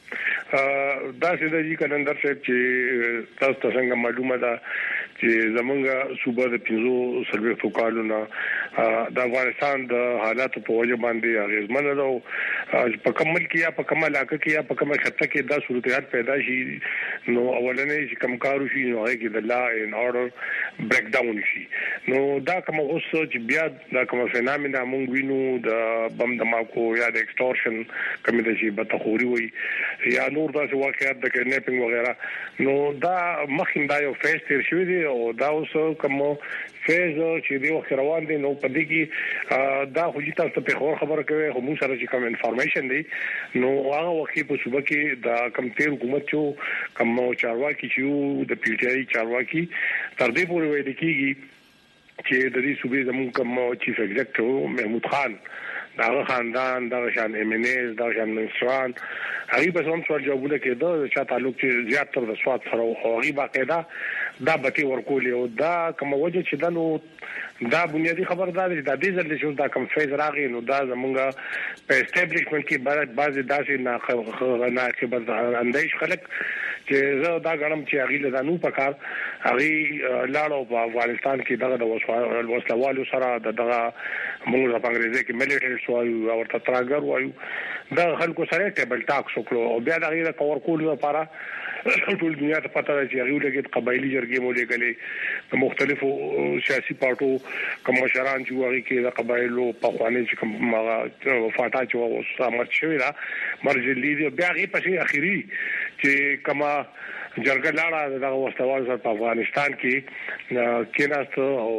دا سیده جی کلندر صاحب چې تاسو څنګه معلومه ده چې زمونږ صوبه د 500 سلوي کالونه د افغانستان د حالات په وجه باندې اغیزمن ده په کمل کې یا په کمل علاقه کې یا په کمل خطه کې دا صورتحال پیدا شي نو اولنې چې کمکارو شي نو هغه کې د لا ان اورډر بریک ډاون شي نو دا کوم اوس چې بیا دا کوم فینامینا مونږ وینو د بم دماکو یا د ایکسټورشن کوم د شي بتخوري وي یا نور داسې واقعیات د کډنیپینګ وغیرہ نو دا مخکې دا یو فیس تیر شوی دی او دا اوس کوم فیز چې دی وخت روان دي نو په دې کې دا خو چې تاسو په خبره کوي خو موږ سره چې کوم انفارمیشن دی نو هغه وخت په صوبه کې دا کم تیر حکومت چې کوم چارواکي چې د پی ټ آی چارواکي تر دې پورې وایي چې د دې صوبې زموږ کوم چیف ایگزیکټیو محمود خان دا خاندان دا شان امنیز دا شان منسوان هغه په کوم سوال جوابونه کېده چې تعلق چې زیات تر د سواد سره او هغه باقاعده دا بتی ورکول او دا کوم وجه چې دنو دا بنیادی خبردار دي د دې ځل چې دا کوم فیز راغی نو دا زمونږ په اسټابلیشمنت کې بعضی داسې نه خبر اندیش خلک چې زه دا غنم چې هغه له دانو په کار هغه لاړو په افغانستان کې دغه د وسلوالو سره دغه موږ په انګریزي کې ملټری سوایو او تراګر وایو دا خلکو سره ټیبل ټاک وکړو او بیا دغه کور کول لپاره ټول دنیا ته پته ده چې هغه لګید قبایلی جرګې مو لګلې د مختلفو سیاسي پارټو کوم مشران چې هغه کې د قبایلو په خوانې چې کوم وفاتا چې وسامت شوی دا مرجلي دی بیا هغه پسې اخیری چې کما جرګه لاړه دغه وسوال سره په افغانستان کې کېناست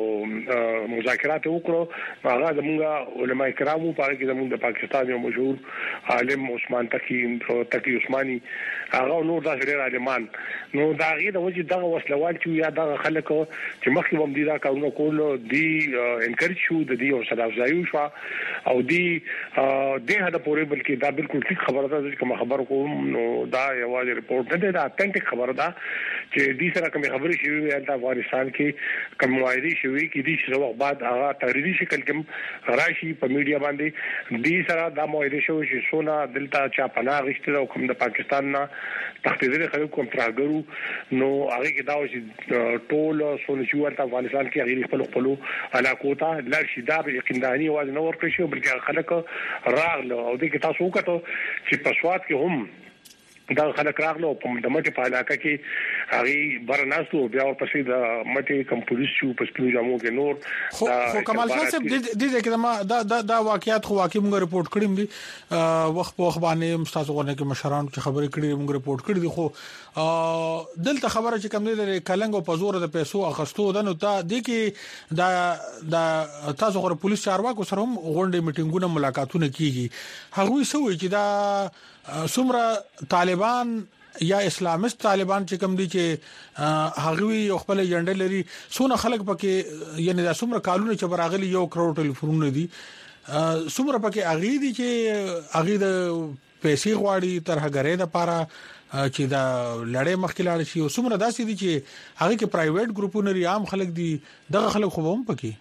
او مذاکرات وکړو هغه زموږ علماء کرامو په اړه کې زموږ د پاکستان یو مشهور عالم عثمان تقی عثماني هغه نور د شریعت عالمان نو دا غي د وجه دغه وسلوال چې یا دغه خلک چې مخکې هم دي دا کارونه کول دي انکریج شو د دې او صدافزایو شو او دي د هدا پورې بلکې دا بالکل ټیک خبره ده چې کوم خبر کوم نو دا یوازې رپورټ نه ده اتنټیک خبره ده چې دې سره کوم خبرې شوې د افغانستان کې کوم معاهده شوې کې دې څه وخت بعد هغه تحریری شکل کې راشي په میډیا باندې دې سره دا معاهده شوې چې سونا دلته چا پناه غشته او کوم د پاکستان نه تختیدل خلک کوم ترګرو نو هغه کې دا چې ټول سونه چې ورته افغانستان کې غیر خپل علاقو ته لار شي دا به یقینداني واز نه ورکړي شو بلکې خلک راغله او دې کې تاسو وکړو چې په سواد کې هم دا خلک راغلو په دمټه په علاقه کې هغه برناستو بیا ورپسې د مټي کم پولیس شو په سپینو جامو کې نور خو کمال شاه صاحب د دې کې ما دا واقعیت خو واقعي موږ رپورت کړیم دي وخت په وخت باندې مستاسوونه کې مشران چې خبرې کړې موږ رپورت کړې دي خو دلته خبره چې کوم دي کلنګ په زور د پیسو اخستو د نو ته د کې دا تاسو غره پولیس چارواکو سره هم غونډې میټینګونه ملاقاتونه کیږي هغه سوي چې دا څومره طالبان یا اسلامیست طالبان چې کوم دي چې هغه یو خپل ایجنډا لري سونه خلک پکې یعنی دا څومره کالونه چې براغلي 1 کروڑ ټلیفونونه دي څومره پکې اغي دي چې اغي د پیسې غواړي تر هغه د پاره چې دا لړې مخکې لاړ شي او څومره داسې دي چې هغه کې پرایویټ ګروپونه لري عام خلک دي دغه خلک خو هم پکې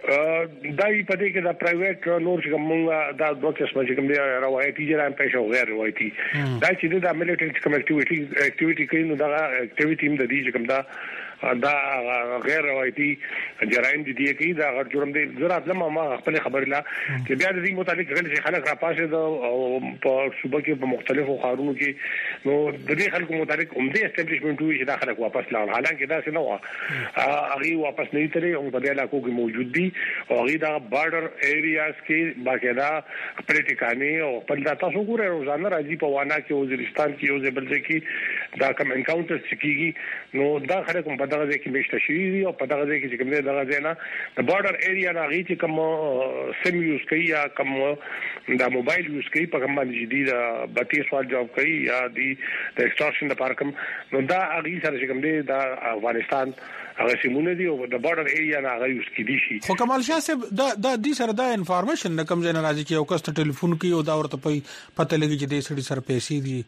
دای په دې کې دا پرایویټ نور چې موږ دا دوه قسمه چې کوم دی روایتي جرائم پېښ او غیر روایتي دا چې دا ملټری کوم اکټیویټي کوي نو دا اکټیویټي هم د دې چې کوم دا غیر روایتي جرائم دي کې دا غیر جرم دي زراعت لمه ما خپل خبر لا چې بیا د دې متعلق غل چې خلک را پاسه او په صوبه کې په مختلفو خارونو کې نو د دې خلکو متعلق عمده اسټابلیشمنت وي چې دا خلک واپس لاړ حالانکه دا څه نه و هغه واپس نه ترې او په دې علاقو کې موجود دي او هغه دا بارډر ایریاز کې باقاعده پریټیکاني او په دا تاسو ګورئ روزانه راځي په وانا کې وزیرستان کې او زبل کې دا کوم انکاونټر کیږي نو دا خلک په دغه ځای کې مشته شي او په دغه ځای کې چې کوم دی دغه ځای نه د بارډر ایریا نه غي چې کوم سم یوز کوي یا کوم دا موبایل یوز کوي په کوم باندې جدي د بتی سوال جواب کوي یا د ایکستراکشن لپاره کوم نو دا هغه سره چې کوم دی د افغانستان هغه سیمونه دي او د بارډر ایریا نه هغه یوز کړي شي خو کمال شاه صاحب دا د سره دا انفارمیشن نه کوم ځای نه راځي چې یو کس ټلیفون کوي او دا ورته پته لګي چې د سړي سره پیسې دي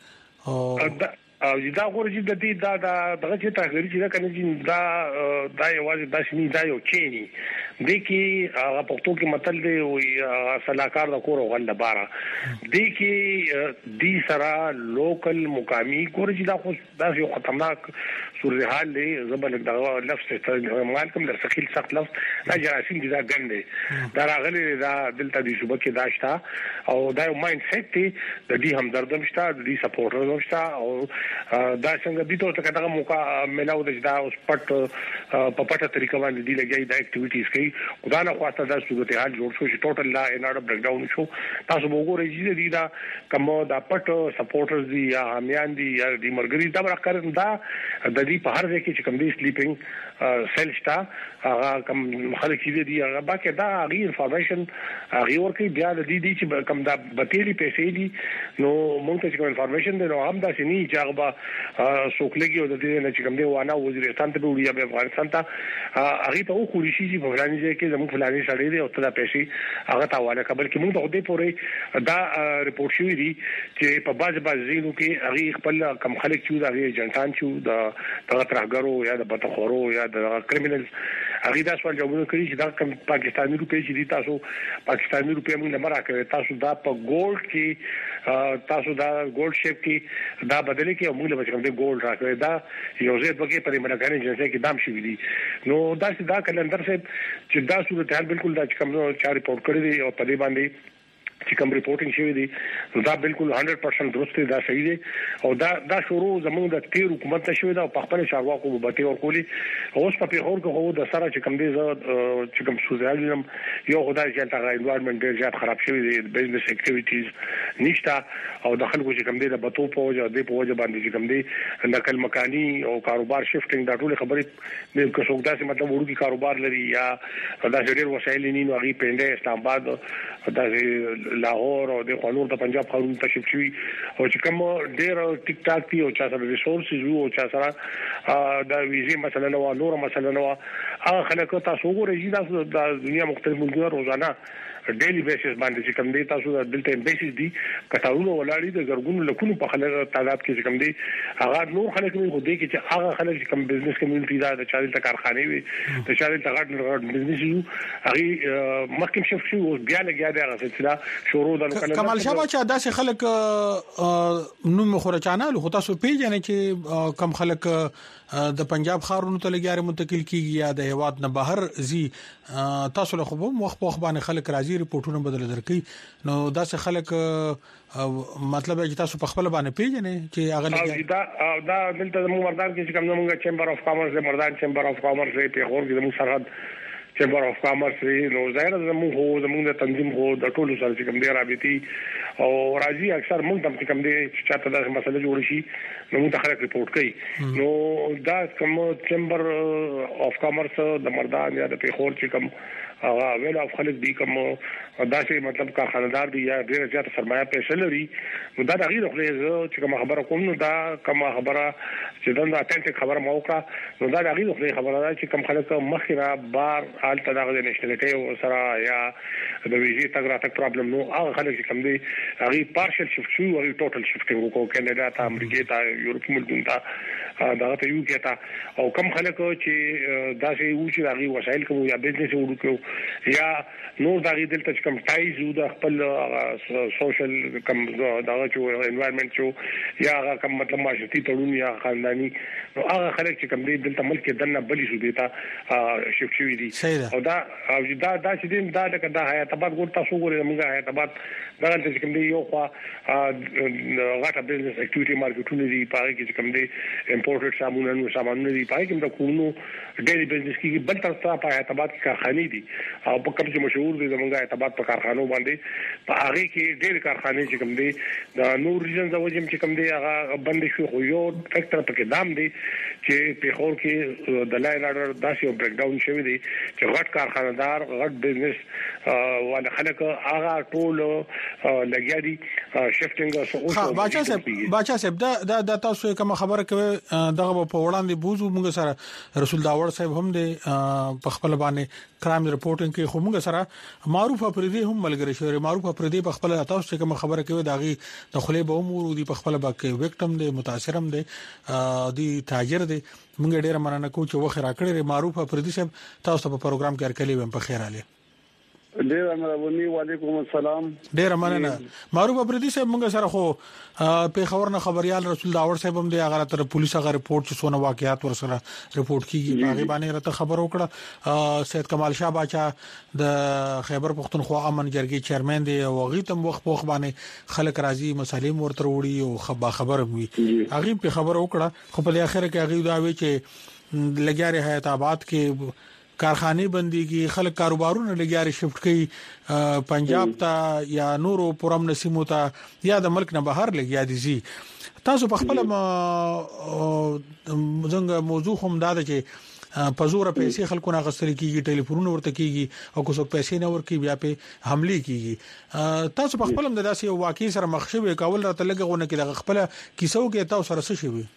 او دا غوړي د دې دا دغه چې تغیر چې دا کنه چې دا یوازې د شنی دا یو چيني د کې هغه پښتو کې متل دی او سلاکار د کور غل بارا د کې د سره لوکل مقامي ګورې دا خو دا یو خطرناک صورتحال دی زبر د لفظ استعمال کوم د ثقيل سخت لفظ دا جراثیم دي دا ګنده دا راغلي دا دلته د صوبه کې داشتا او دا یو مایند سیټ دی د دې همدردم شته د دې سپورټر شته او دا څنګه دي ته کدا موقع ملاو د دا اوس په پټه طریقه باندې دی لګي دا اکټیویټیز کوي خدا نه خواته دا صورتحال جوړ شو چې ټوټل لا اناډ بریک ډاون شو تاسو وګورئ چې دي دا کوم دا پټ سپورټرز دي یا همیان دي یا د مرګري دا راکړم دا د دې په هر ځای کې چې کوم دي سلیپینګ سیل شتا هغه کوم خلک دي هغه باکه دا غي انفارمیشن هغه ورکه بیا د دې چې کوم دا بتيري پیسې دي نو مونږ ته کوم انفارمیشن دی نو هم دا شنی چې هغه سوکلګي او د دې نه چې کوم دی وانا وزیرستان ته وړي یا افغانستان ته هغه ته وکړي شي په فلاني ځای کې زموږ فلاني سړی دی او ته دا پیسې هغه ته حواله کبل کې مونږ ته دې پورې دا ریپورت شوی دی چې په باز ځینو کې هغه خپل کم خلک چې دا ایجنټان چې د ترهګرو یا د بتخورو یا د کریمینلز هغه دا سوال جوابونه کړی چې دا کوم پاکستاني روپی چې دي تاسو پاکستاني روپی موږ نه راکړی تاسو دا په ګولډ کې تاسو دا ګولډ شیپ کې دا بدل کې موږ له کوم دي ګولډ راکړی دا یو ځای پکې پرې منګانې جنسه کې دام شي دي نو دا کلندر سے چې دا صورت حال بالکل دا کوم چا ریپورت کړی دی او په دې باندې چې کوم ریپورټینګ شوی دی دا بالکل 100% درست دی دا صحیح دی او دا شروع زموږ د تیر حکومت ته شوی دا په خپل چارواکو مبته ورکولي اوس په پیښور کې هو د سره چې کوم دی چې کوم سوزالم یو خدای چې تا انوایرنمنت ډیر زیات خراب شوی دی بزنس اکټیویټیز نشته او د خلکو چې کوم دی د بتو په وجه د په وجه باندې چې کوم دی نقل مکانی او کاروبار شفټینګ دا ټول خبرې د کڅوګ داسې مطلب ورو کاروبار لري یا دا ډیر وسایل نه نو غي پنده اسلام آباد دا لاهور او د قانون د پنجاب قانون تشریف شوی او چې کوم ډیر ټیک ټاک دی او چا سره ریسورسز او چا سره دا ویزه مثلا نو نور مثلا نو هغه خلک تاسو وګورئ د دنیا مختلف ملکونو روزانه ډیلی بیسس باندې چې کوم دی تاسو د دلته بیسس دي کټاونو ولاړی د زرګونو لکونو په خلک تعداد کې چې کوم دی هغه نور خلک مې خو دې کې چې هغه خلک چې کوم بزنس کمیونټي دا د چاري ته کارخانه وي د چاري ته غټ بزنس یو هغه مخکې شف شو بیا لګیا دی هغه سلسله شروع د کمال شابه چې داسې خلک نوم خورچانه له تاسو پیژنې چې کم خلک د پنجاب خارونو ته لګیاره منتقل کیږي یا د هواد نه بهر زی تاسو له خو وخت په باندې خلک راځي ریپورتونه بدل درکې نو داسې خلک مطلب چې تاسو په خپل باندې پیژنې چې هغه دا دلته مو مردان کې چې کوم موږ چیمبر اف کامرس د مردان چیمبر اف کامرس په خور کې د سرحد چیمبر اف کامرس نو ظاهر زموږ د تنظیم هو د ټولو سره چې کوم دی رابطي او راځي اکثر موږ د کوم دی چې چاته د مسله جوړ شي نو موږ خلک ریپورت کوي نو دا کوم چیمبر اف کامرس د مردان یا د پیښور چې کوم هغه ویل اف خلک دی کوم داسې مطلب کارخانه‌دار دی یا ډیر زیات سرمایه پیسې لري نو دا د غیر خو چې کوم خبره کوم نو دا کوم خبره چې دا اتنټیک خبره موقع نو دا د غیر خو خبره ده چې کوم خلک مخیره بار حال تداغه د نشټلټي سره یا د ویزې تګراتک پرابلم نو هغه خلک چې کوم دی هغه پارشل شفټ شو او ټوټل شفټینګ وکړو کینیډا ته امریکا ته یورپ ملکونو ته دا ته یو کې تا او کم خلک چې دا شی و چې هغه وسایل کوم یا بزنس وکړو یا نور دا غي دلته کوم ټایز او د خپل سوشل کوم دا چې انوایرنمنت چې یا هغه کوم مطلب معاشرتي تړون یا خاندانی نو هغه خلک چې کوم دلته ملک دنه بلی شو دیتا شفټ شوی دي او دا چې دا د حیات آباد ګور تاسو ګورئ موږ حیات آباد دا چې کوم دی یو خوا غاټه بزنس اکټیویټي مارکیټونه دي پاره کې کوم دی امپورټډ سامانونه دي پاره کې د کومو ډېری بزنس کې بل تر څه په حیات آباد کې کارخانې دي او په کوم چې مشهور دي زمونږه حیات آباد په کارخانو باندې په هغه کې ډېر کارخانې چې کوم دي د نور ریجن زوجم چې کوم دی هغه بند شو خو یو فیکټر پکې دام دی چې په خور کې د لاین اډر داسې یو بریک ډاون شوی دی چې غټ کارخانه‌دار غټ بزنس ولا خلک هغه ټول لګیا دي شفټینګ باچا صاحب دا تاسو کوم خبره کوي دغه په وړاندې بوزو موږ سره رسول داور صاحب هم دي په خپل باندې کرام ریپورټینګ کې خو موږ سره معروف افریدي هم ملګری شوی معروف افریدي په خپل تاسو کوم خبره کوي داغي د خلې به امور دي په خپل باندې وکټم دي متاثر هم دي تاجر دي موږ ډیر مننه کوو چې وخت راکړی معروف افریدي صاحب تاسو په پروګرام کې ارکلې وم په خیر علي ډیر مننه وعلیکم السلام ډیر مننه معروف افریدي صاحب موږ سره خو په خبر نه خبريال رسول داور صاحب هم دی هغه تر پولیس هغه ریپورت چې سونه واقعیات ور سره ریپورت کیږي هغه باندې راته خبر وکړه سید کمال شاه باچا د خیبر پختونخوا امن جرګې چیرمن دی او غي تم وخت باندې خلک راځي مسالې ورته وړي او خبر وي هغه په خبر وکړه خو په اخر کې هغه دا وی چې لګیاره حیات آباد کې کارخانه بنديږي خلک کاروبارونه لګیاري شفټ کوي پنجاب ته یا نورو پرم نسیمو ته یا د ملک نه بهر لګیا دي تاسو په خپل څنګه موضوع هم دا ده چې په زور پیسې خلکو نه غسل کیږي ټلیفون ورته کیږي او کوڅو پیسې نه ورکی بیا په حمله کیږي تاسو په خپل هم داسې واقعي سره مخ شوي کول راته لګونه کې د خپل کیسو کې تاسو سره څه شوي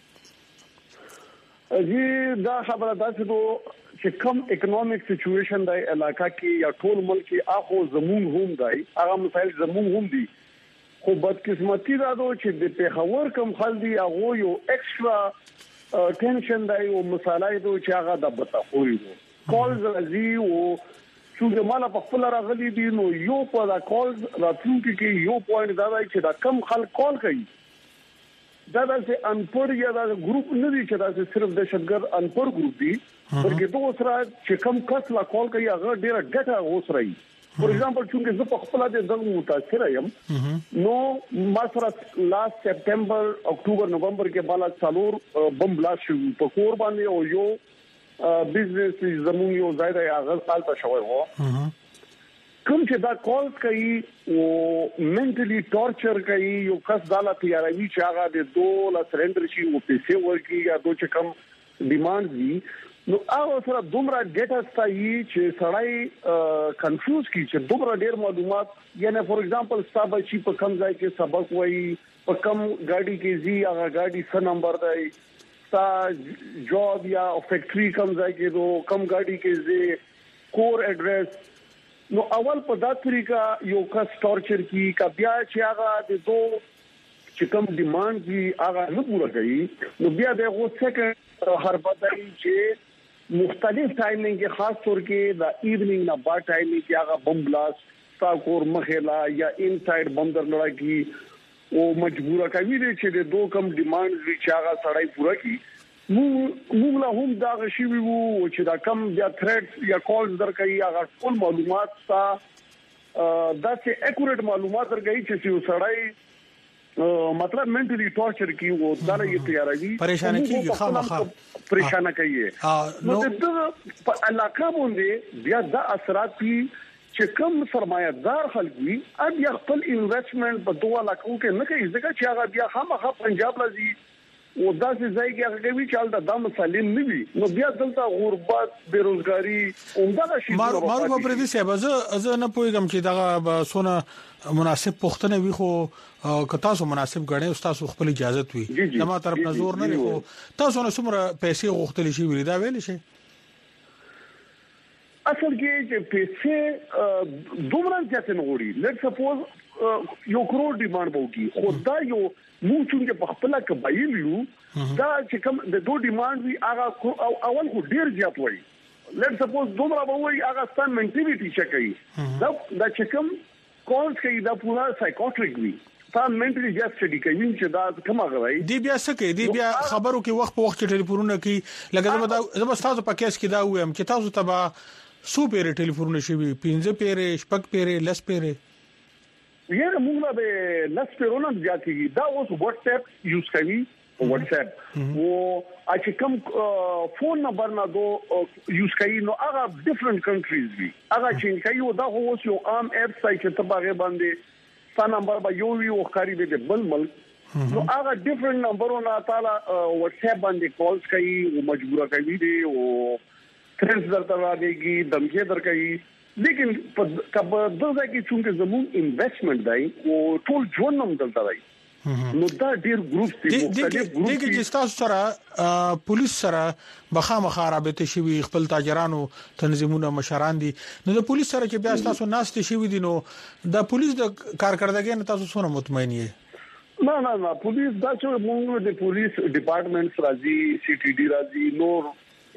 دا خبره ده چې کوم اکونومیک سچويشن د علاقہ کې یا ټول ملک کې اخو زمون هم دی هغه مسایل زمون هم دي خو بدقسمتي دا چې د پیښور کوم خل دی هغه یو ایکسترا ټینشن دی او مسالې دوی چې هغه د بتخوري دي کالز راځي او څنګه مال په خپل راغلي دي نو یو په دا کالز راتلونکي کې یو پوینټ دا دی چې دا کم خلک کال کوي دا د انپور یا دا ګروپ نه دي چې دا صرف د شګر انپور ګروپ دي بلکې دوه سره چې کم کس لا کال کوي هغه ډیره ګټه اوسري فور ایگزامپل چې زه په خپل د دغه متاثر یم نو ما سره لاست سپټمبر اکتوبر نومبر کې بالا څلور بم بلاست شو په کور باندې او یو بزنس زموږ یو ځای دی هغه سالته شوی وو کوم چې دا کالز کوي او منټلی ټورچر کوي یو کس داله تیاروي چې هغه د دوه سرندر شي او پیسې ورکړي یا دوه چې کم ډیماند وي نو هغه سره دومره ډیټا ستایي چې سړی کنفیوز کی چې دومره ډیر معلومات یعنی فور ایگزامپل صاحب چې په کم ځای کې سبق وایي په کم ګاډي کې زی هغه ګاډي څه نمبر دی تا جاب یا فیکټری کم ځای کې دو کم ګاډي کې زی کور ایڈریس نو اول په دا طریقه یو کس ټورچر کی کا بیا چې هغه د دوه چې کم ډیماند دی هغه نه پوره کوي نو بیا دغه سیکنډ هر بدای چې مختلف ټایمینګ کې خاص طور کې دا ایوننګ نه با ټایمینګ کې هغه بم بلاست تا کور مخلا یا انساید بم درلړا کی او مجبوره کوي چې د دوه کم ډیماند چې هغه سړی پوره کړي موږ له هم دا غشي وو چې دا کم یا تھریټس یا کالز درکې هغه ټول معلومات تا دا چې اکورټ معلومات درکې چې سړی مطلب منټلی ټورچر کی وو دا یې تیاروي پریشان کیږي خامخا پریشان کوي نو د په علاقه باندې بیا دا اثرات چې کم سرمایه‌دار خلک وي ا بیا خپل انویسټمنٹ په دوه لکو کې نه کوي ځکه چې هغه بیا خامخا پنجاب لذي او دا چې ځای کې هغه کوي چې حالت د مسلم نه وي نو بیا دلته غربت بیروزګاری اومده شي معروف پر دې سبب زه نه پوهیږم چې دا سونه مناسب پښتنه وي خو که تاسو مناسب غړې او تاسو خپل اجازه وي زموږ طرف نظر نه لري تاسو نو څومره پیسې غوښتل شي ویل دا ویل شي اصل کې چې پیسې دومره ځکه نه وړي لیټ سپوز یو کروڑ ډیماند وږي خو دا یو موږ چې په خپل قبایل یو دا چې کوم د دوه ډیماند وی هغه اول خو ډیر زیات وایي لیټ سپوز دومره وایي هغه ستاسو منټیلیټي چې کوي دا چې کوم کالز کوي دا پورا سایکوټریک وی تا منټلی جاست سټډي کوي چې دا کومه غوي دی بیا سکه دی بیا خبرو کې وخت په وخت ټلیفونونه کوي لکه زما تاسو په کیس کې دا وایم چې تاسو تبا سو پیره ټلیفونونه شي 15 پیره شپږ پیره لس پیره یاره موږ به لس پیرونه ځاتېږي دا اوس واتس اپ یوز کوي واتس اپ او چې کوم فون نمبر نه دو یوز کوي نو هغه ډیفرنٹ کنټریز وي هغه چې کوي دا اوس یو عام اپ سایت چې تبغه باندې ستا نمبر به یو وی او خاري به بل ملک نو هغه ډیفرنٹ نمبرونه تعالی واتس اپ باندې کالز کوي او مجبوره کوي دی او ترنس درته راځي دمکې درکې لیکن کله دغه کې څنګه زموږ انویسټمنٹ دی او ټول ژوند هم دلته دی نو دا ډیر ګروپ دي مختلف ګروپ دي چې تاسو سره پولیس سره بخامخ رابطه شوی خپل تاجرانو تنظیمونه مشران دي نو د پولیس سره چې بیا تاسو ناشته شوی دي نو د پولیس د کارکړدګۍ نه تاسو څونه مطمئن یې نه پولیس دا چې موږ د پولیس ډپارټمنټس راځي سی ټي ډي راځي نور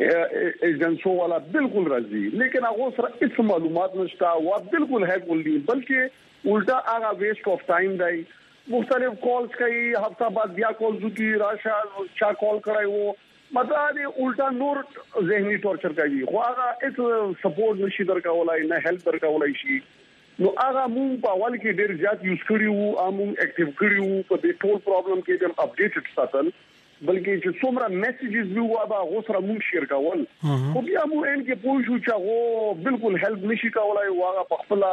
ایجنسو والا بالکل راځي لیکن هغه سره هیڅ معلومات نشته او بالکل هیک ولدي بلکې الټا هغه ویسټ اف ټایم دی مختلف کالز کوي هفته بعد بیا کالز کی راشه چا کال کړای وو مطلب الټا نور ذهني ټورچر کوي خو هغه هیڅ سپورټ نشي درکولای نه هیلپ درکولای شي نو هغه مونږ په اول کې ډیر زیات یوز کړی وو مونږ اکټیو کړی وو په دې ټول پرابلم کې هم اپډیټډ ساتل بلکې چې څومره میسجز وی وابا غوسره مونږ شیر کول خو بیا مو ان کې پوه شو چې هغه بالکل هیلپ نشي کولای واغه په خپل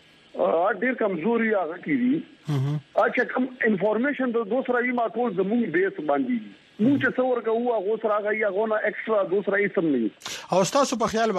ډیر کمزوري هغه کیږي اچھا کوم انفارمیشن د دوسرا وی ما ټول زموږ بیس باندې مونږ چې څور کوو هغه سره هغه غو نه ایکسترا دوسرا یې سم نه او تاسو په خیال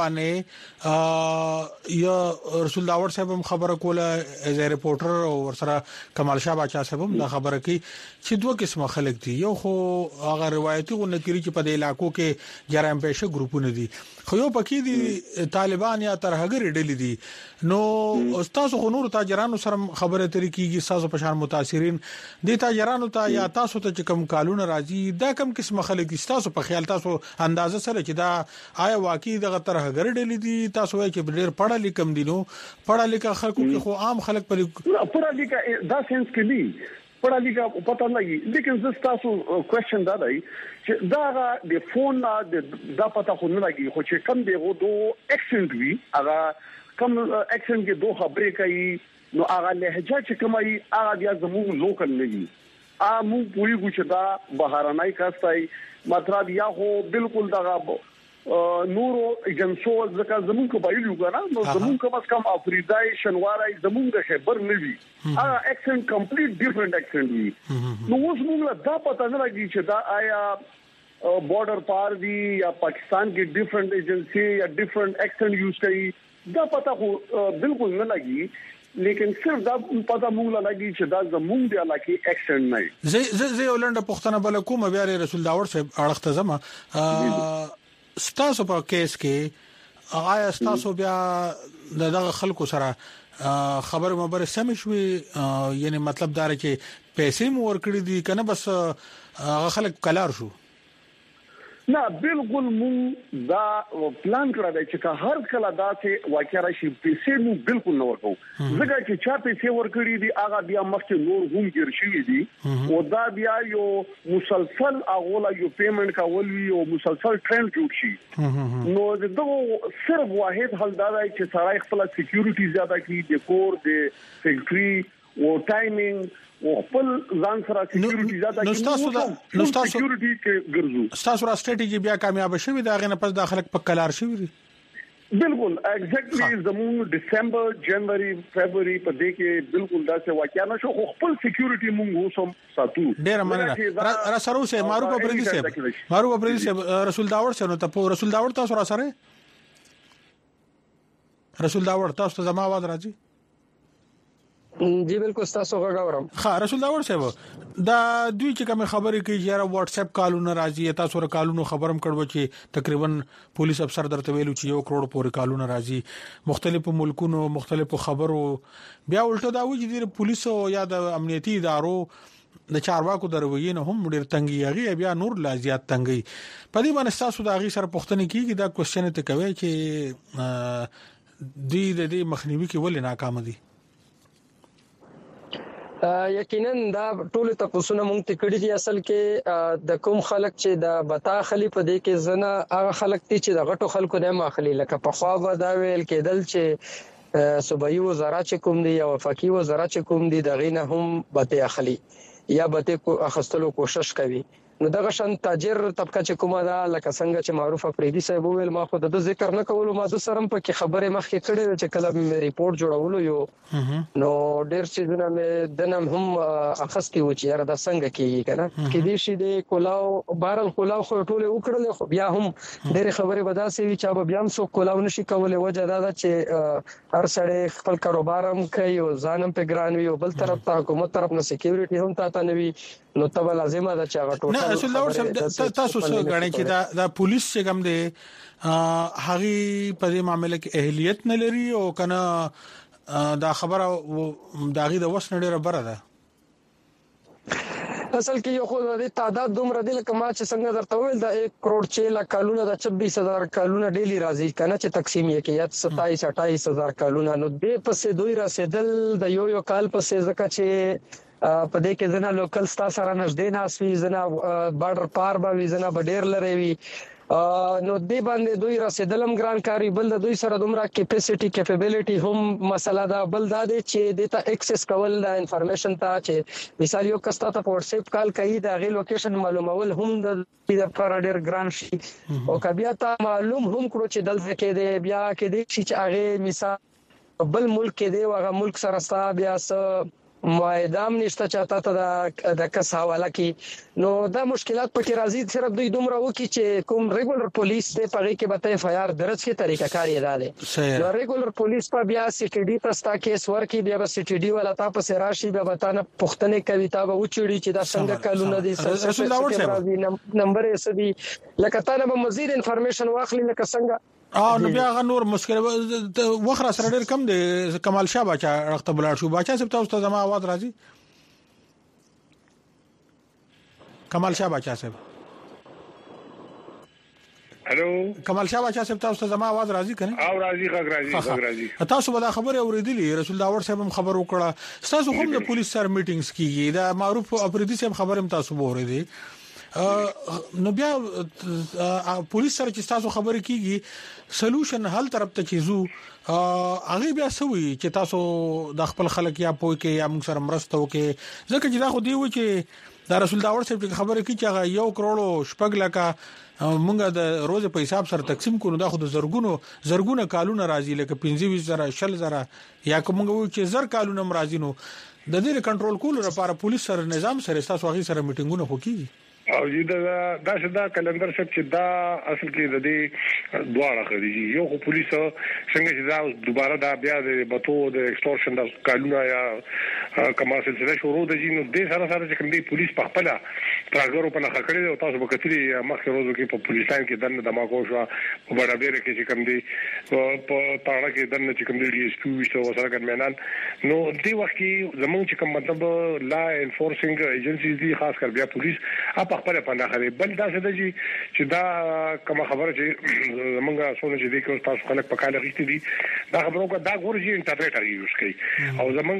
باندې یا رسول داور صاحب هم خبره کوله ایز ا ریپورټر او ورسره کمال شاه باچا صاحب هم دا خبره کوي چې دوه قسمه خلک دي یو خو هغه روایتي غونډې چې په دې علاقو کې جرایم پېښه ګروپونه دي خو یو پکې دي طالبان یا ترهګر ډلې دي نو تاسو خو نور تاجرانو سره خبره ترې کیږي تاسو په شان متاثرین دي تاجرانو ته یا تاسو ته کوم کالونه راځي دا کم قسم خلک تاسو په خیال تاسو اندازه سره چې دا آیا واقعي دغه طرح ګرځېدل دي تاسو وایي چې ډېر پړه لیکم دي نو پړه لیکه خلکو کې خو عام خلک پړه لیکه دا سنس کې دي پړه لیکه پته نه لګي لیکن زه تاسو کوېسچن دا دی چې دا د فون دا پته خو نه لګي خو چې کم دی غو دو اکسنټ وی هغه کم اکسنټ کې دوه خبرې کوي نو هغه لهجه چې کومي هغه بیا زموږ لوکل نه وي مو پوری ګوچ دا بهارنای کاستای مطلب یا هو بالکل دا نورو ایجنسو ځکه زموږ کو بایلو غواړه نو زموږ کوم کم افریدای شنوارای زموږ د خبر نه وي هغه اکسنټ کمپلیټ ډیفرنٹ اکسنټ وي نو اوس موږ دا پته نه لګي چې دا آیا بارډر پار دی یا پاکستان کې ډیفرنٹ ایجنسی یا ډیفرنٹ اکسنټ یوز کوي دا پته خو بالکل نه لګي لیکن صرف دا پتا مونږ لګي چې دا زمونږ دی علاقې اکشن نه زه ولنډه پښتنه بل کومه بیا رسول داور صاحب اړخته زما ستاسو په کیس کې آیا ستاسو بیا دغه خلکو سره خبره سم شوي یعنی مطلب دا چې پیسې مو ورکړي دي کنه بس خلک کلار شو نه بالکل مو دا پلان کړی دی چې هر کله دا چې واقعا راشي پیسې مو بالکل نه ورکو ځکه چې چا پیسې ورکړي دي هغه بیا مخکې نور هم ګر شوی دي او دا بیا یو مسلسل اغولا یو پیمنٹ کول وی او مسلسل ټرند جوړ شي نو دغه صرف واحد حل دا دی چې سړی خپل سکیورټي زیاده کړي د کور د فیکټري او ټایمینګ او خپل ځان سره سکیورټي زیاته کړي نو تاسو سکیورټي کې ګرځو تاسو را سټریټیجی بیا کامیاب شوی دا غنه پس داخله په کلار شوی دي بالکل ایگزیکټلی زموږ دسمبر جنوري فبراير په دې کې بالکل دا څه واقعیا نشو خپل سکیورټي موږ اوسم ساتو ډیر مننه را سره سه معروف پردي سه رسول داور سره نو ته رسول داور تاسو را سره رسول داور تاسو ته زما आवाज راځي جی بالکل تاسو غواړم ها رسول داور صاحب دا دوی چې کوم خبرې کوي چې واتس اپ کالونه راځي تاسو ور کالونو خبرم کړو چې تقریبا پولیس افسر درته ویلو چې 1 کروڑ پورې کالونه راځي مختلفو ملکونو مختلفو خبرو بیا الټه دا وایي چې پولیس او یا د امنیتي ادارو د چارواکو دروي نه هم ډیر تنګي هغه بیا نور لا زیات تنګي په دې باندې تاسو دا غي سره پوښتنه کیږي دا کوېسچن ته کوي چې د مخنیوي کې ولې ناکام دي یقینا دا ټول تاسو نه مونږ ته کړی دي اصل کې د کوم خلک چې د بتا خلی په دې کې زنه هغه خلک چې د غټو خلکو نه ماخلي لکه په خوا و دا ویل کېدل چې صوبایي وزارت کوم دي او وفاقي وزارت کوم دي دغه نه هم بته اخلي یا بته کو اخستلو کوشش کوي نو دغه شان تاجر طبقه چې کومه دا لکه څنګه چې معروف افریدي صاحب ویل ما خو د ذکر نه کولو ما د سرم په کې خبره مخکې کړې چې کله مې ریپورت جوړولو یو نو ډېر چې مې دنم هم اخستي و چې یاره دا څنګه کیږي کنه کې دې شي د کولاو بارل کولاو خو ټوله وکړل خو بیا هم ډېر خبره بداسي وی چې بیا هم سو کولاو نشي کولای وجه دا چې هر سړی خپل کاروبار هم کوي او ځانم په ګران وي او بل طرف ته حکومت طرف نه سکیورټي هم تا نه وي نو ته لازمه ده چې هغه ټوټه رسول الله تاسو څه غواړئ چې دا پولیس چې کوم دی هغه په دې معاملې کې اهلیت نه لري او کنه دا خبره داغي د وسنه ډیره بره ده اصل کې یو خو د تعداد دومره دی لکه ما چې څنګه درته ویل دا 1 کروڑ 6 لک کالونه د 24000 کالونه ډیلی راځي کنه چې تقسیم یې کې یا 27 28000 کالونه نو دې پسې دوی راسېدل د یو کال پسې ځکه چې په دې کې زنه لوکل ستا سره نږدې ناسوي زنه بارډر پار باندې زنه بډیر لري وي نو دې باندې دوی رسیدلم ګران کاری بل د دوی سره دومره کیپاسټي کیپابিলিټي هم مسله دا بل دا دي چې دته اکسس کول د انفارمیشن ته چې مثال یو کستا ته واتس اپ کال کوي دا غي لوکیشن معلومول هم د ډیر ګران شي او کبیا ته معلوم هم کړو چې دلته کې دی بیا کې دی چې هغه مثال بل ملک کې دی هغه ملک سره ستا بیا معاهدام نشته چاته ته د کس حواله کی نو دا مشکلات پکې راځي صرف دوی دومره وکي چې کوم ریګولر پولیس ته پغې کې به اف آی آر درج کې طریقه کار یې راځي نو ریګولر پولیس په بیا سی ټي ډي تاسو کیس ورکی بیا به سی ټي ډي ولا تاسو راشي بیا به تاسو پښتنه کوي تا به وچړي چې دا څنګه قانون دي نمبر یې سدي لکه تاسو به مزید انفارمیشن واخلي لکه څنګه نو بیا غ نور مشکل وخره سره ډیر کم دی کمال شاه بچا رخت بلار شو بچا سب تاسو ته زما आवाज راځي کمال شاه بچا صاحب هلو کمال شاه بچا صاحب تاسو ته زما आवाज راځي کنه او راځي تاسو به دا خبره اوریدلی رسول داور صاحب هم خبر وکړه تاسو هم د پولیس سره میټینګز کیږي دا معروف اپریدي صاحب خبر هم تاسو به اوریدي نو بیا پولیس سره چې تاسو خبرې کیږي سولوشن حل طرف ته چیزو هغه بیا سوي چې تاسو د خپل خلک یا پوي کې یا موږ سره مرسته وکي ځکه چې دا خو دی و چې دا رسول داور صاحب خبره کوي چې هغه 1 کروڑ شپږ لکه مونږ د روز په حساب سره تقسیم کړو دا خو د زرګونو کالونه راځي لکه 25,000 یا کومه چې زر کالونه مرাজি نو د دې کنټرول کولو لپاره پولیس سره نظام سره تاسو هغه سره میټینګونه وکړي او دا شدا کلندر شپ چې دا اصل کې د دې دواړه خريجي یو خو پولیس څنګه چې دا دوباره دا بیا د بتو د ایکسټورشن د قانون یا کما سلسله شروع د جینو د سره چې کوم دی پولیس په خپل ترګرو په لخوا کړی او تاسو به کتري مخکې روزو کې په پولیسان کې دنه دماغو شو په برابر کې چې کوم دی په تاړه کې دنه چې کوم دی اس پی وشته وسره ګرمنان نو دی وخت کې زموږ چې کوم مطلب لا انفورسینګ ایجنسیز دي خاص کر بیا پولیس خپل په ناخره بل دا څه دی چې دا کوم خبره چې موږ سونه چې د تاسو خلک په کاله غوښتي دي دا خبرو کا دا ګورځي انټرنیټ یوز کوي او زمونږ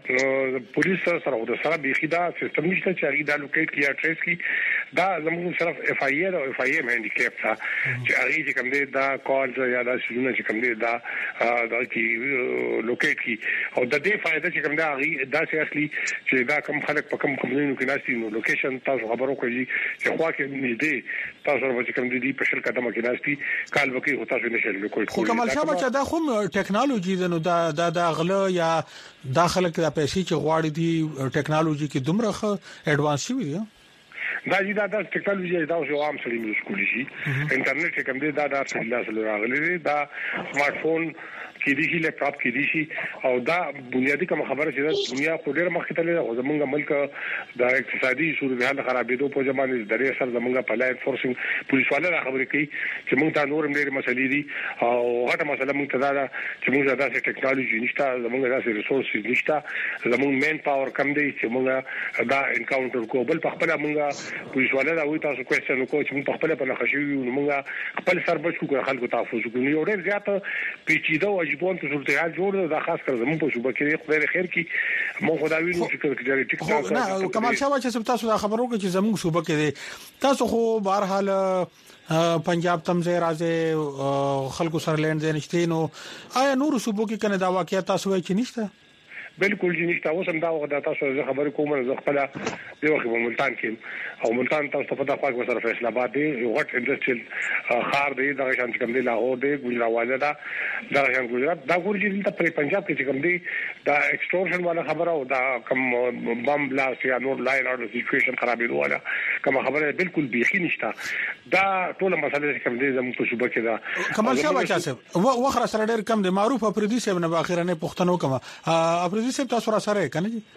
پولیس سره د سره بيخدا سیستم نشته چې هغه دا لوکیټ کیا ټریس کی دا زمونږ صرف اف آی ار او اف آی ام هندیکپ تا چې هغه چې کوم دی دا کال یا دا شونه چې کوم دی دا کی لوکیټ کی او د دې فائدہ چې کوم دا هغه دا چې اصلي چې دا کوم خلک په کوم کمونینو کې ناشتي نو لوکیشن تاسو خبرو کوي چې خو کې نږدې تاسو ورته کوم دي په شل قدمه کې ناشتي کال وکي هو تاسو نشئ کوئی خو کمال شاه بچا دا خو ټیکنالوژي نو دا غله یا داخله کې د پیسې چې غواړي دي ټیکنالوژي کې دومره اډوانس شي وي دا ټیکنالوژي دا اوس عام سړي موږ کولی شي انټرنیټ کوم دی دا سره راغلي دا سمارټ فون کې دي شي لپټاپ کې دي شي او دا بنیادی کوم خبره چې د دنیا په ډېر مخ کې تللی او زمونږ ملک د اقتصادي صورتحال خرابېدو په ځمانه د درې سره زمونږ په لای فورسینګ پولیس والے خبرې کوي چې موږ ته نور ډېر مسلې دي او هغه مسله موږ ته دا چې موږ داسې ټیکنالوژي نشته زمونږ داسې ریسورسز نشته زمونږ مین پاور کم دی چې موږ دا انکاونټر کو بل په خپل موږ پولیس والے دا وایي تاسو کوېسچن کو چې موږ په خپل په نخښو نو موږ خپل سربچ کو خلکو تحفظ کوو یو ډېر زیات پیچیده واجبون په صورتحال جوړ دا خاص کر زموږ په صوبه کې خدای خیر کی مو خدای ویني چې ټیک ټاک نه کمال شاه چې تاسو دا خبرو کې چې زموږ صوبه کې تاسو خو بهرحال پنجاب تمزه راځي خلکو سره لند نشته نو آیا نور صوبو کې کنه دا واقعیت تاسو وایي چې نشته بالکل جی نشته اوس هم دا وخت تاسو خبرې کوم زه خپل دی وخت په ملتان کې او ملتان تاسو په دغه خوا سره فیصله آباد دی یو غټ انډستریل خار دی دا شان کوم دی لاهور دی ګجراواله دا شان ګجرات دا ګورجی د پنجاب کې کوم دی دا ایکسټورشن والا خبره او دا کوم بم بلاست یا نور لاین اور سچويشن خرابېدو والا کوم خبره بالکل بيخي نشته دا ټول مسله کوم دی زموږ په صوبه کې دا کمال شاه بچا صاحب وخره سره ډېر کم دی معروف اپریدي صاحب نه باخره نه پښتنو کما اپریدي صاحب تاسو را سره کنه جی